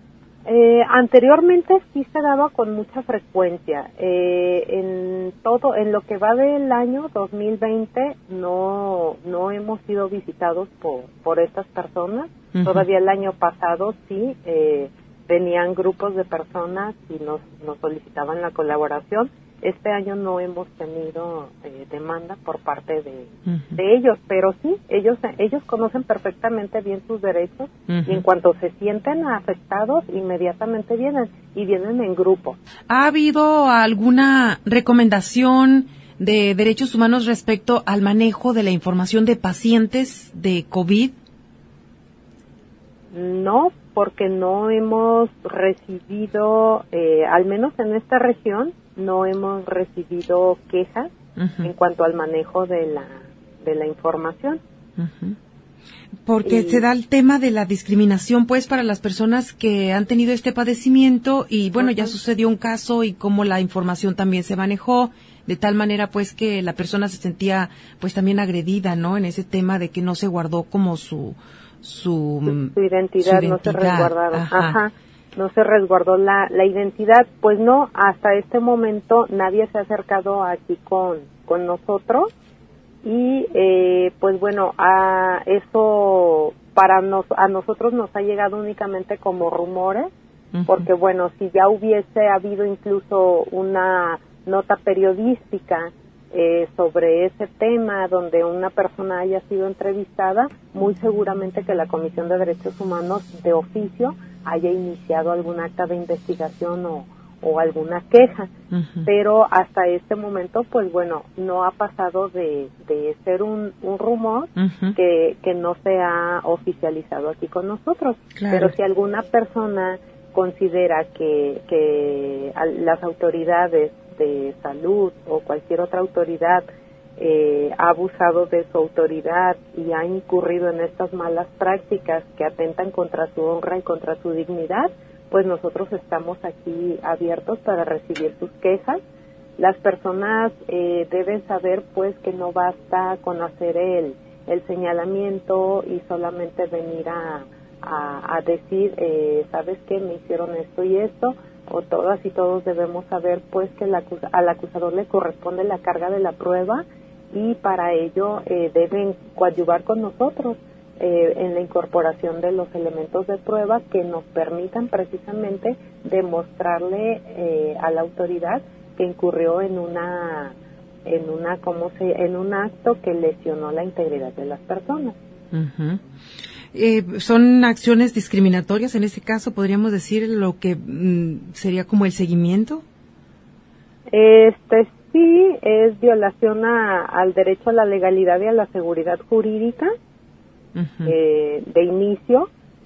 K: Eh, anteriormente sí se daba con mucha frecuencia. Eh, en todo, en lo que va del año dos mil veinte no no hemos sido visitados por por estas personas. Uh-huh. Todavía el año pasado sí eh, venían grupos de personas y nos nos solicitaban la colaboración. Este año no hemos tenido eh, demanda por parte de, uh-huh. de ellos, pero sí, ellos ellos conocen perfectamente bien sus derechos. Uh-huh. Y en cuanto se sienten afectados, inmediatamente vienen, y vienen en grupo.
C: ¿Ha habido alguna recomendación de derechos humanos respecto al manejo de la información de pacientes de COVID?
K: No, porque no hemos recibido, eh, al menos en esta región, no hemos recibido quejas uh-huh. en cuanto al manejo de la de la información.
C: Uh-huh. Porque y, se da el tema de la discriminación, pues, para las personas que han tenido este padecimiento, y bueno, uh-huh. ya sucedió un caso y cómo la información también se manejó de tal manera, pues, que la persona se sentía, pues, también agredida, ¿no? En ese tema de que no se guardó como su su,
K: su, su, identidad, su identidad, no se resguardaron. Ajá. Ajá. No se resguardó la, la identidad. Pues no, hasta este momento nadie se ha acercado aquí con, con nosotros, y eh, pues bueno, a eso para nos, a nosotros nos ha llegado únicamente como rumores, uh-huh. porque bueno, si ya hubiese habido incluso una nota periodística eh, sobre ese tema donde una persona haya sido entrevistada, muy seguramente que la Comisión de Derechos Humanos de oficio haya iniciado algún acta de investigación o, o alguna queja, uh-huh. pero hasta este momento, pues bueno, no ha pasado de, de ser un, un rumor uh-huh. que, que no se ha oficializado aquí con nosotros. Claro. Pero si alguna persona considera que, que las autoridades de salud o cualquier otra autoridad Eh, ha abusado de su autoridad y ha incurrido en estas malas prácticas que atentan contra su honra y contra su dignidad, pues nosotros estamos aquí abiertos para recibir sus quejas. Las personas eh, deben saber pues que no basta con hacer el, el señalamiento y solamente venir a, a, a decir, eh, ¿sabes qué? Me hicieron esto y esto. O todas y todos debemos saber pues que la, al acusador le corresponde la carga de la prueba, y para ello eh, deben coadyuvar con nosotros eh, en la incorporación de los elementos de prueba que nos permitan precisamente demostrarle eh, a la autoridad que incurrió en una en una cómo se en un acto que lesionó la integridad de las personas.
C: Uh-huh. Eh, son acciones discriminatorias en ese caso, podríamos decir, lo que mm, sería como el seguimiento.
K: Este sí es violación a, al derecho a la legalidad y a la seguridad jurídica. Uh-huh. eh, de inicio,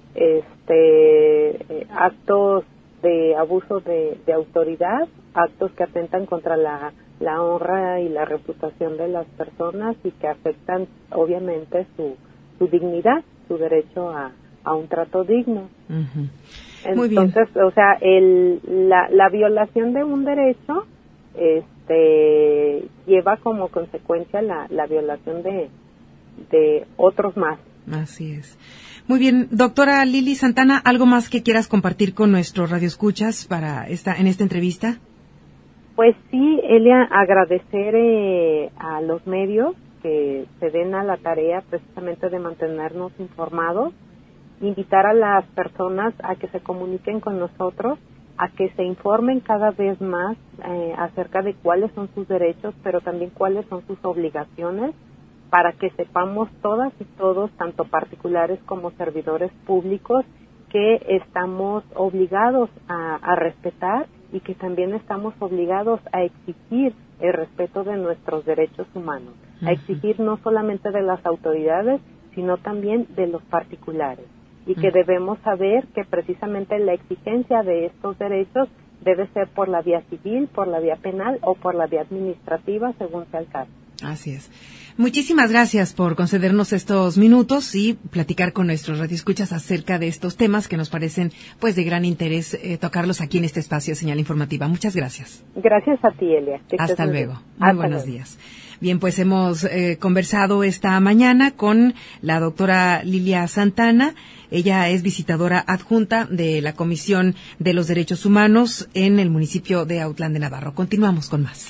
K: este eh, actos de abuso de, de autoridad, actos que atentan contra la la honra y la reputación de las personas y que afectan obviamente su, su dignidad, su derecho a, a un trato digno. Uh-huh. Muy Entonces, bien. o sea, el, la, la violación de un derecho este, lleva como consecuencia la, la violación de, de otros más.
C: Así es. Muy bien, doctora Lili Santana, ¿algo más que quieras compartir con nuestros radioescuchas para esta, en esta entrevista?
K: Pues sí, Elia, agradecer eh, a los medios que se den a la tarea precisamente de mantenernos informados, invitar a las personas a que se comuniquen con nosotros, a que se informen cada vez más eh, acerca de cuáles son sus derechos, pero también cuáles son sus obligaciones, para que sepamos todas y todos, tanto particulares como servidores públicos, que estamos obligados a, a respetar y que también estamos obligados a exigir el respeto de nuestros derechos humanos, uh-huh. a exigir no solamente de las autoridades, sino también de los particulares, y uh-huh. que debemos saber que precisamente la exigencia de estos derechos debe ser por la vía civil, por la vía penal o por la vía administrativa, según sea el caso.
C: Así es. Muchísimas gracias por concedernos estos minutos y platicar con nuestros radioescuchas acerca de estos temas que nos parecen pues de gran interés eh, tocarlos aquí en este espacio de Señal Informativa. Muchas gracias.
K: Gracias a ti, Elia.
C: Hasta luego. Muy, muy Hasta buenos luego. días. Bien, pues hemos eh, conversado esta mañana con la doctora Lilia Santana. Ella es visitadora adjunta de la Comisión de los Derechos Humanos en el municipio de Autlán de Navarro. Continuamos con más.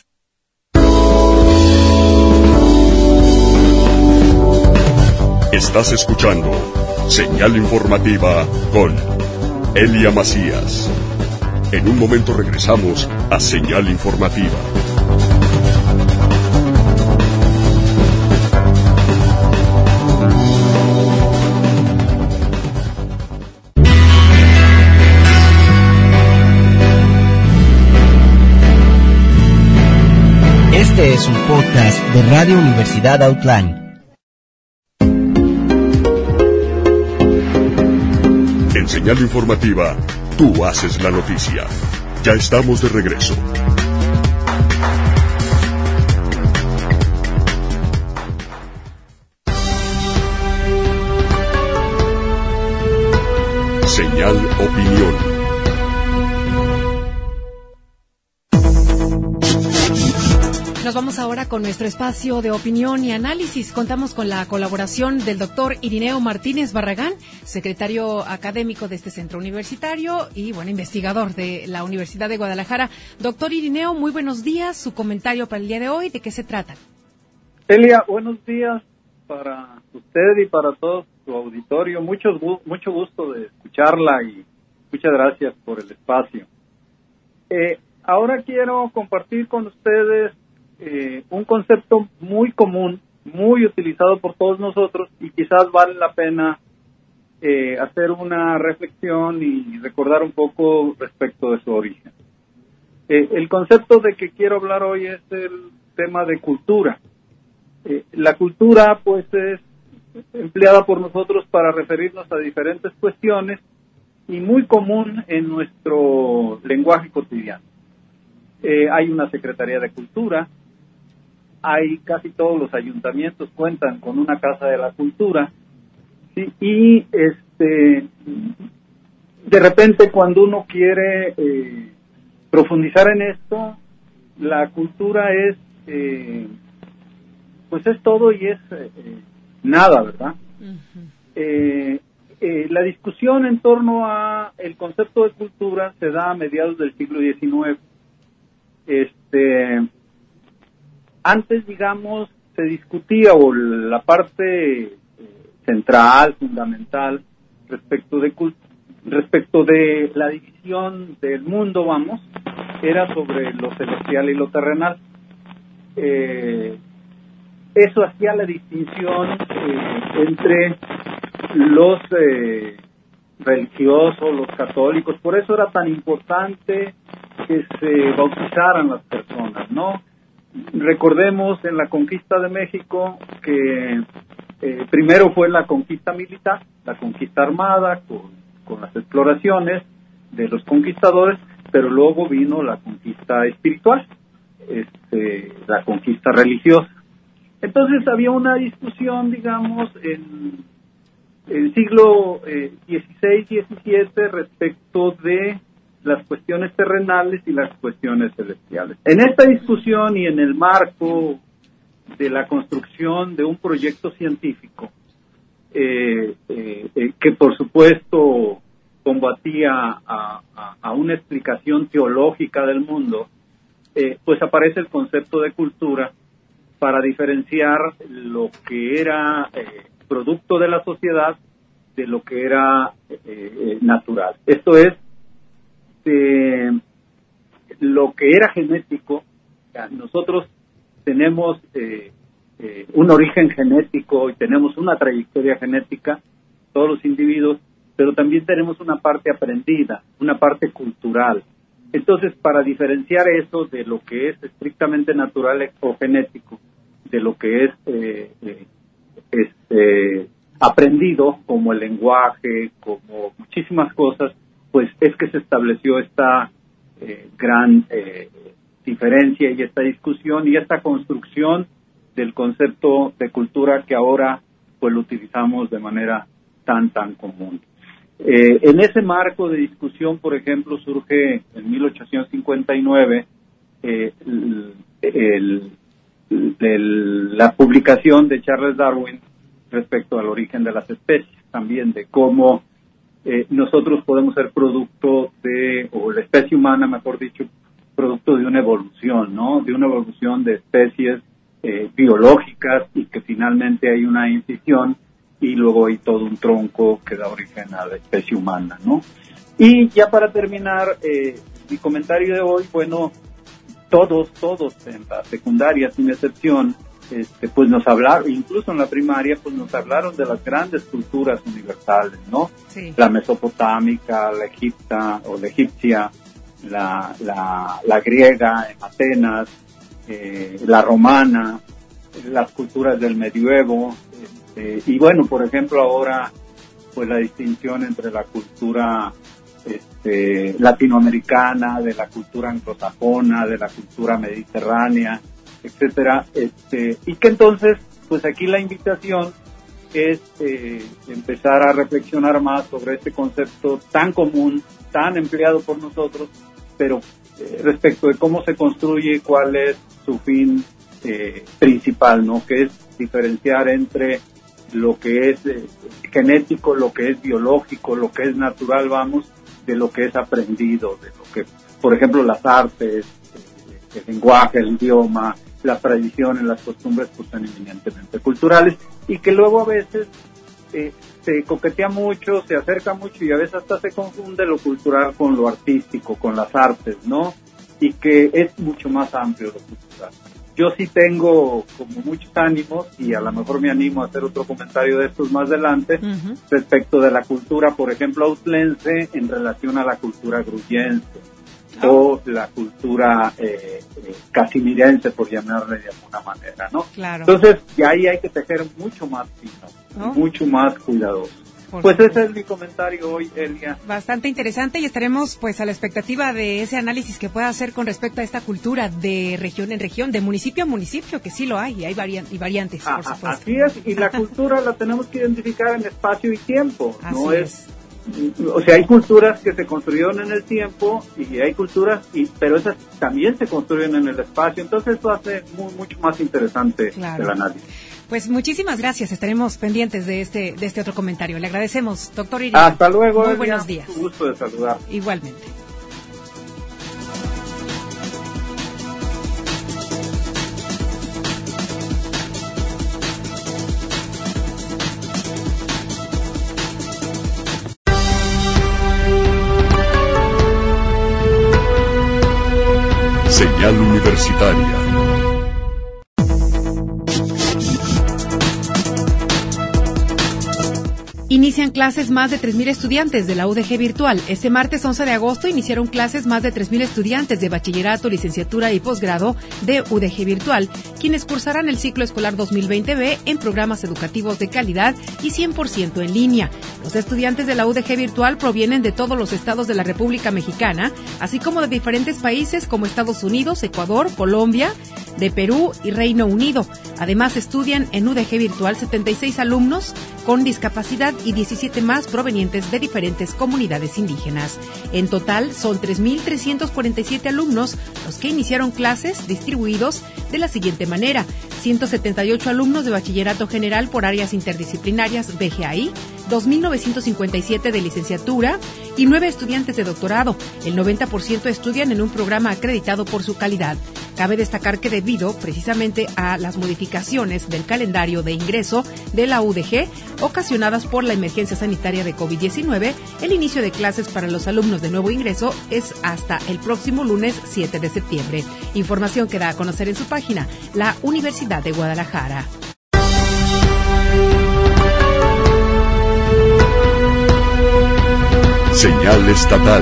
B: Estás escuchando Señal Informativa con Elia Macías. En un momento regresamos a Señal Informativa.
A: Este es un podcast de Radio Universidad Autlán.
B: En Señal Informativa, tú haces la noticia. Ya estamos de regreso. Señal Opinión.
C: Nos vamos ahora con nuestro espacio de opinión y análisis. Contamos con la colaboración del doctor Irineo Martínez Barragán, secretario académico de este centro universitario y, bueno, investigador de la Universidad de Guadalajara. Doctor Irineo, muy buenos días. Su comentario para el día de hoy, ¿de qué se trata?
J: Elia, buenos días para usted y para todo su auditorio. Mucho, mucho gusto de escucharla y muchas gracias por el espacio. Eh, ahora quiero compartir con ustedes Eh, un concepto muy común, muy utilizado por todos nosotros y quizás vale la pena eh, hacer una reflexión y recordar un poco respecto de su origen. Eh, el concepto de que quiero hablar hoy es el tema de cultura. Eh, la cultura pues es empleada por nosotros para referirnos a diferentes cuestiones y muy común en nuestro lenguaje cotidiano. Eh, hay una Secretaría de Cultura, hay casi todos los ayuntamientos cuentan con una Casa de la Cultura, ¿sí? Y este de repente cuando uno quiere eh, profundizar en esto, la cultura es eh, pues es todo y es eh, nada, ¿verdad? Uh-huh. eh, eh, la discusión en torno a el concepto de cultura se da a mediados del siglo diecinueve. Este Antes, digamos, se discutía, o la parte eh, central, fundamental, respecto de respecto de la división del mundo, vamos, era sobre lo celestial y lo terrenal. Eh, eso hacía la distinción eh, entre los eh, religiosos, los católicos, por eso era tan importante que se bautizaran las personas, ¿no? Recordemos en la conquista de México que eh, primero fue la conquista militar, la conquista armada con, con las exploraciones de los conquistadores, pero luego vino la conquista espiritual. este, la conquista religiosa. Entonces había una discusión, digamos, en el siglo dieciséis diecisiete respecto de las cuestiones terrenales y las cuestiones celestiales. En esta discusión y en el marco de la construcción de un proyecto científico, eh, eh, eh, que por supuesto combatía a, a, a una explicación teológica del mundo, eh, pues aparece el concepto de cultura para diferenciar lo que era eh, producto de la sociedad de lo que era eh, eh, natural. Esto es, eh, lo que era genético. O sea, nosotros tenemos eh, eh, un origen genético y tenemos una trayectoria genética, todos los individuos, pero también tenemos una parte aprendida, una parte cultural. Entonces, para diferenciar eso de lo que es estrictamente natural o genético, de lo que es eh, eh, este, aprendido, como el lenguaje, como muchísimas cosas, pues es que se estableció esta eh, gran eh, diferencia y esta discusión y esta construcción del concepto de cultura que ahora pues lo utilizamos de manera tan, tan común. Eh, en ese marco de discusión, por ejemplo, surge en mil ochocientos cincuenta y nueve eh, el, el, el, la publicación de Charles Darwin respecto al origen de las especies, también de cómo eh, nosotros podemos ser producto de, o la especie humana, mejor dicho, producto de una evolución, ¿no? De una evolución de especies eh, biológicas y que finalmente hay una incisión y luego hay todo un tronco que da origen a la especie humana, ¿no? Y ya para terminar, eh, mi comentario de hoy, bueno, todos, todos en la secundaria, sin excepción, este, pues nos hablaron, incluso en la primaria, pues nos hablaron de las grandes culturas universales, ¿no? Sí. La mesopotámica, la egipta o la egipcia, la, la, la griega en Atenas, eh, la romana, las culturas del medioevo, eh, y bueno, por ejemplo, ahora, pues la distinción entre la cultura este, latinoamericana, de la cultura anglosajona, de la cultura mediterránea, etcétera, este, y que entonces, pues aquí la invitación es eh, empezar a reflexionar más sobre este concepto tan común, tan empleado por nosotros, pero eh, respecto de cómo se construye y cuál es su fin eh, principal, ¿no? Que es diferenciar entre lo que es eh, genético, lo que es biológico, lo que es natural, vamos, de lo que es aprendido, de lo que, por ejemplo, las artes, eh, el lenguaje, el idioma, las tradiciones, las costumbres, pues son eminentemente culturales, y que luego a veces eh, se coquetea mucho, se acerca mucho y a veces hasta se confunde lo cultural con lo artístico, con las artes, ¿no? Y que es mucho más amplio lo cultural. Yo sí tengo como muchos ánimos, y a lo mejor me animo a hacer otro comentario de estos más adelante, uh-huh. respecto de la cultura, por ejemplo, autlense en relación a la cultura gruyense, oh. o la cultura eh, eh, casimirense, por llamarle de alguna manera, ¿no? Claro. Entonces, ya ahí hay que tejer mucho más fino, oh. mucho más cuidadoso. Por pues supuesto. Ese es mi comentario hoy, Elia.
C: Bastante interesante, y estaremos pues a la expectativa de ese análisis que pueda hacer con respecto a esta cultura de región en región, de municipio a municipio, que sí lo hay, y hay varian- y variantes, ah, por supuesto.
J: Así es, y la cultura la tenemos que identificar en espacio y tiempo, así no es... es O sea, hay culturas que se construyeron en el tiempo y hay culturas, y pero esas también se construyen en el espacio. Entonces eso hace muy, mucho más interesante claro. el análisis.
C: Pues muchísimas gracias. Estaremos pendientes de este de este otro comentario. Le agradecemos, doctor Iriarte.
J: Hasta luego.
C: Muy
J: Elia.
C: Buenos días.
J: Un gusto de saludar.
C: Igualmente.
B: Señal Universitaria.
C: Inician clases más de tres mil estudiantes de la U D G virtual. Este martes once de agosto iniciaron clases más de tres mil estudiantes de bachillerato, licenciatura y posgrado de U D G virtual, quienes cursarán el ciclo escolar dos mil veinte B en programas educativos de calidad y cien por ciento en línea. Los estudiantes de la U D G virtual provienen de todos los estados de la República Mexicana, así como de diferentes países como Estados Unidos, Ecuador, Colombia, de Perú y Reino Unido. Además, estudian en U D G virtual setenta y seis alumnos con discapacidad y diecisiete más provenientes de diferentes comunidades indígenas. En total, son tres mil trescientos cuarenta y siete alumnos los que iniciaron clases, distribuidos de la siguiente manera: ciento setenta y ocho alumnos de bachillerato general por áreas interdisciplinarias B G A I, dos mil novecientos cincuenta y siete de licenciatura y nueve estudiantes de doctorado. El noventa por ciento estudian en un programa acreditado por su calidad. Cabe destacar que debido precisamente a las modificaciones del calendario de ingreso de la U D G ocasionadas por la emergencia sanitaria de COVID diecinueve, el inicio de clases para los alumnos de nuevo ingreso es hasta el próximo lunes siete de septiembre. Información que da a conocer en su página la Universidad de Guadalajara.
B: Señal estatal.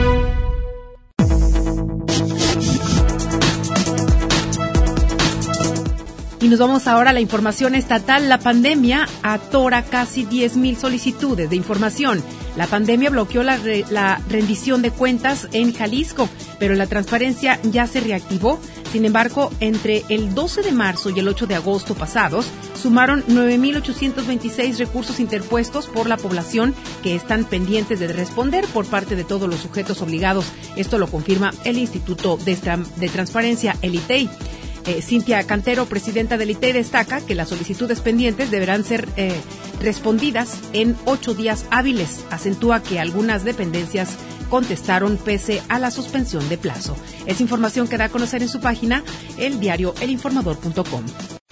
C: Y nos vamos ahora a la información estatal. La pandemia atora casi diez mil solicitudes de información. La pandemia bloqueó la, re, la rendición de cuentas en Jalisco, pero la transparencia ya se reactivó. Sin embargo, entre el doce de marzo y el ocho de agosto pasados, sumaron nueve mil ochocientos veintiséis recursos interpuestos por la población que están pendientes de responder por parte de todos los sujetos obligados. Esto lo confirma el Instituto de, de Transparencia, el I T E I. Eh, Cintia Cantero, presidenta del I T E I, destaca que las solicitudes pendientes deberán ser eh, respondidas en ocho días hábiles. Acentúa que algunas dependencias contestaron pese a la suspensión de plazo. Es información que da a conocer en su página, el diario el informador punto com.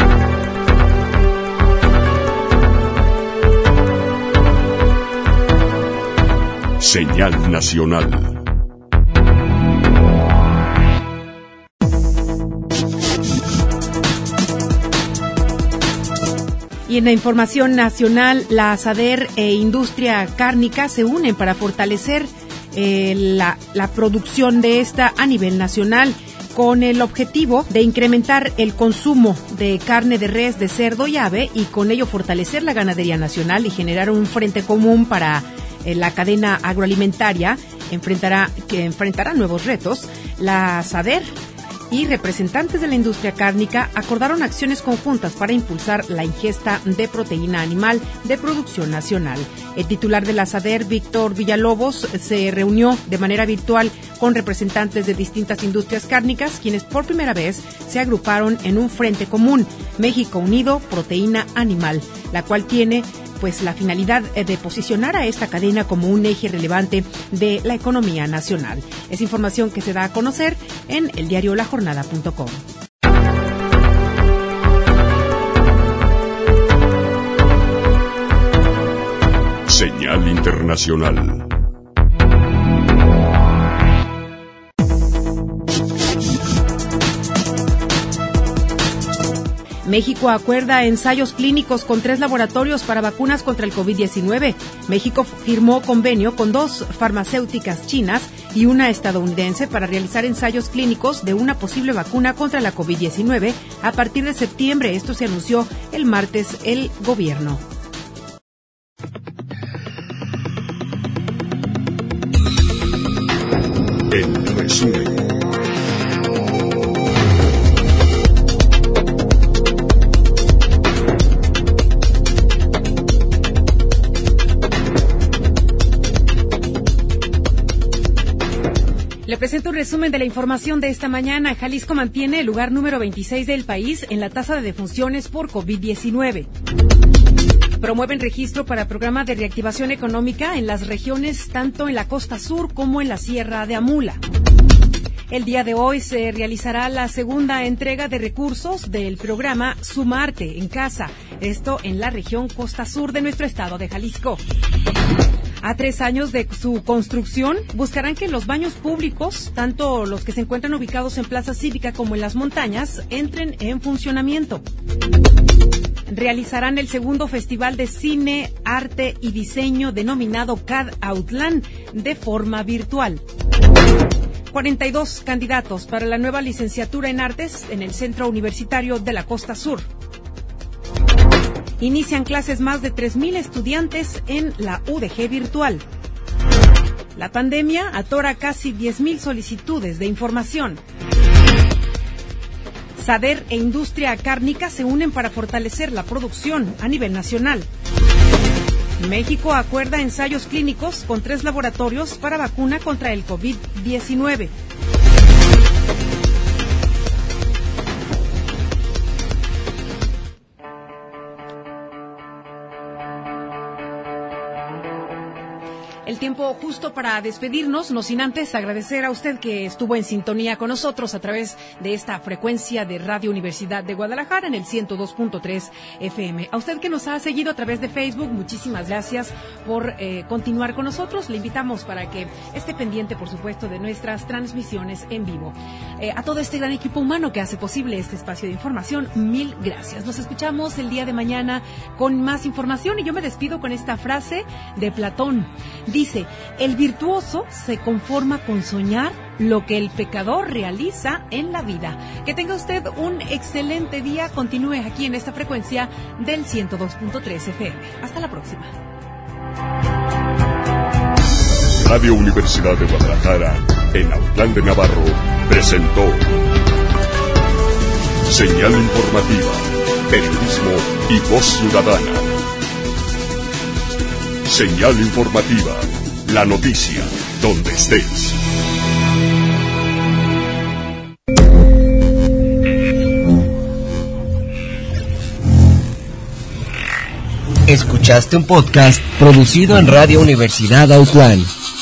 B: Señal nacional.
C: Y en la información nacional, la SADER e Industria Cárnica se unen para fortalecer eh, la, la producción de esta a nivel nacional, con el objetivo de incrementar el consumo de carne de res, de cerdo y ave, y con ello fortalecer la ganadería nacional y generar un frente común para eh, la cadena agroalimentaria enfrentará, que enfrentará nuevos retos. La SADER y representantes de la industria cárnica acordaron acciones conjuntas para impulsar la ingesta de proteína animal de producción nacional. El titular de la SADER, Víctor Villalobos, se reunió de manera virtual con representantes de distintas industrias cárnicas, quienes por primera vez se agruparon en un frente común, México Unido Proteína Animal, la cual tiene pues la finalidad de posicionar a esta cadena como un eje relevante de la economía nacional. Es información que se da a conocer en el diario la jornada punto com.
B: Señal internacional.
C: México acuerda ensayos clínicos con tres laboratorios para vacunas contra el COVID diecinueve. México firmó convenio con dos farmacéuticas chinas y una estadounidense para realizar ensayos clínicos de una posible vacuna contra la COVID diecinueve a partir de septiembre. Esto se anunció el martes el gobierno.
B: El resumen.
C: Le presento un resumen de la información de esta mañana. Jalisco mantiene el lugar número veintiséis del país en la tasa de defunciones por COVID diecinueve. Promueven registro para programa de reactivación económica en las regiones tanto en la costa sur como en la Sierra de Amula. El día de hoy se realizará la segunda entrega de recursos del programa Sumarte en Casa, esto en la región costa sur de nuestro estado de Jalisco. A tres años de su construcción, buscarán que los baños públicos, tanto los que se encuentran ubicados en Plaza Cívica como en las montañas, entren en funcionamiento. Realizarán el segundo Festival de Cine, Arte y Diseño denominado C A D Autlán de forma virtual. cuarenta y dos candidatos para la nueva licenciatura en Artes en el Centro Universitario de la Costa Sur. Inician clases más de tres mil estudiantes en la U D G virtual. La pandemia atora casi diez mil solicitudes de información. SADER e industria cárnica se unen para fortalecer la producción a nivel nacional. México acuerda ensayos clínicos con tres laboratorios para vacuna contra el COVID diecinueve. El tiempo justo para despedirnos, no sin antes agradecer a usted que estuvo en sintonía con nosotros a través de esta frecuencia de Radio Universidad de Guadalajara en el ciento dos punto tres F M. A usted que nos ha seguido a través de Facebook, muchísimas gracias por eh, continuar con nosotros. Le invitamos para que esté pendiente, por supuesto, de nuestras transmisiones en vivo. Eh, a todo este gran equipo humano que hace posible este espacio de información, mil gracias. Nos escuchamos el día de mañana con más información y yo me despido con esta frase de Platón. Dice, el virtuoso se conforma con soñar lo que el pecador realiza en la vida. Que tenga usted un excelente día. Continúe aquí en esta frecuencia del ciento dos punto tres F M. Hasta la próxima.
B: Radio Universidad de Guadalajara, en Autlán de Navarro, presentó Señal Informativa, Periodismo y Voz Ciudadana. Señal Informativa, la noticia, donde estés.
A: Escuchaste un podcast producido en Radio Universidad Autlán.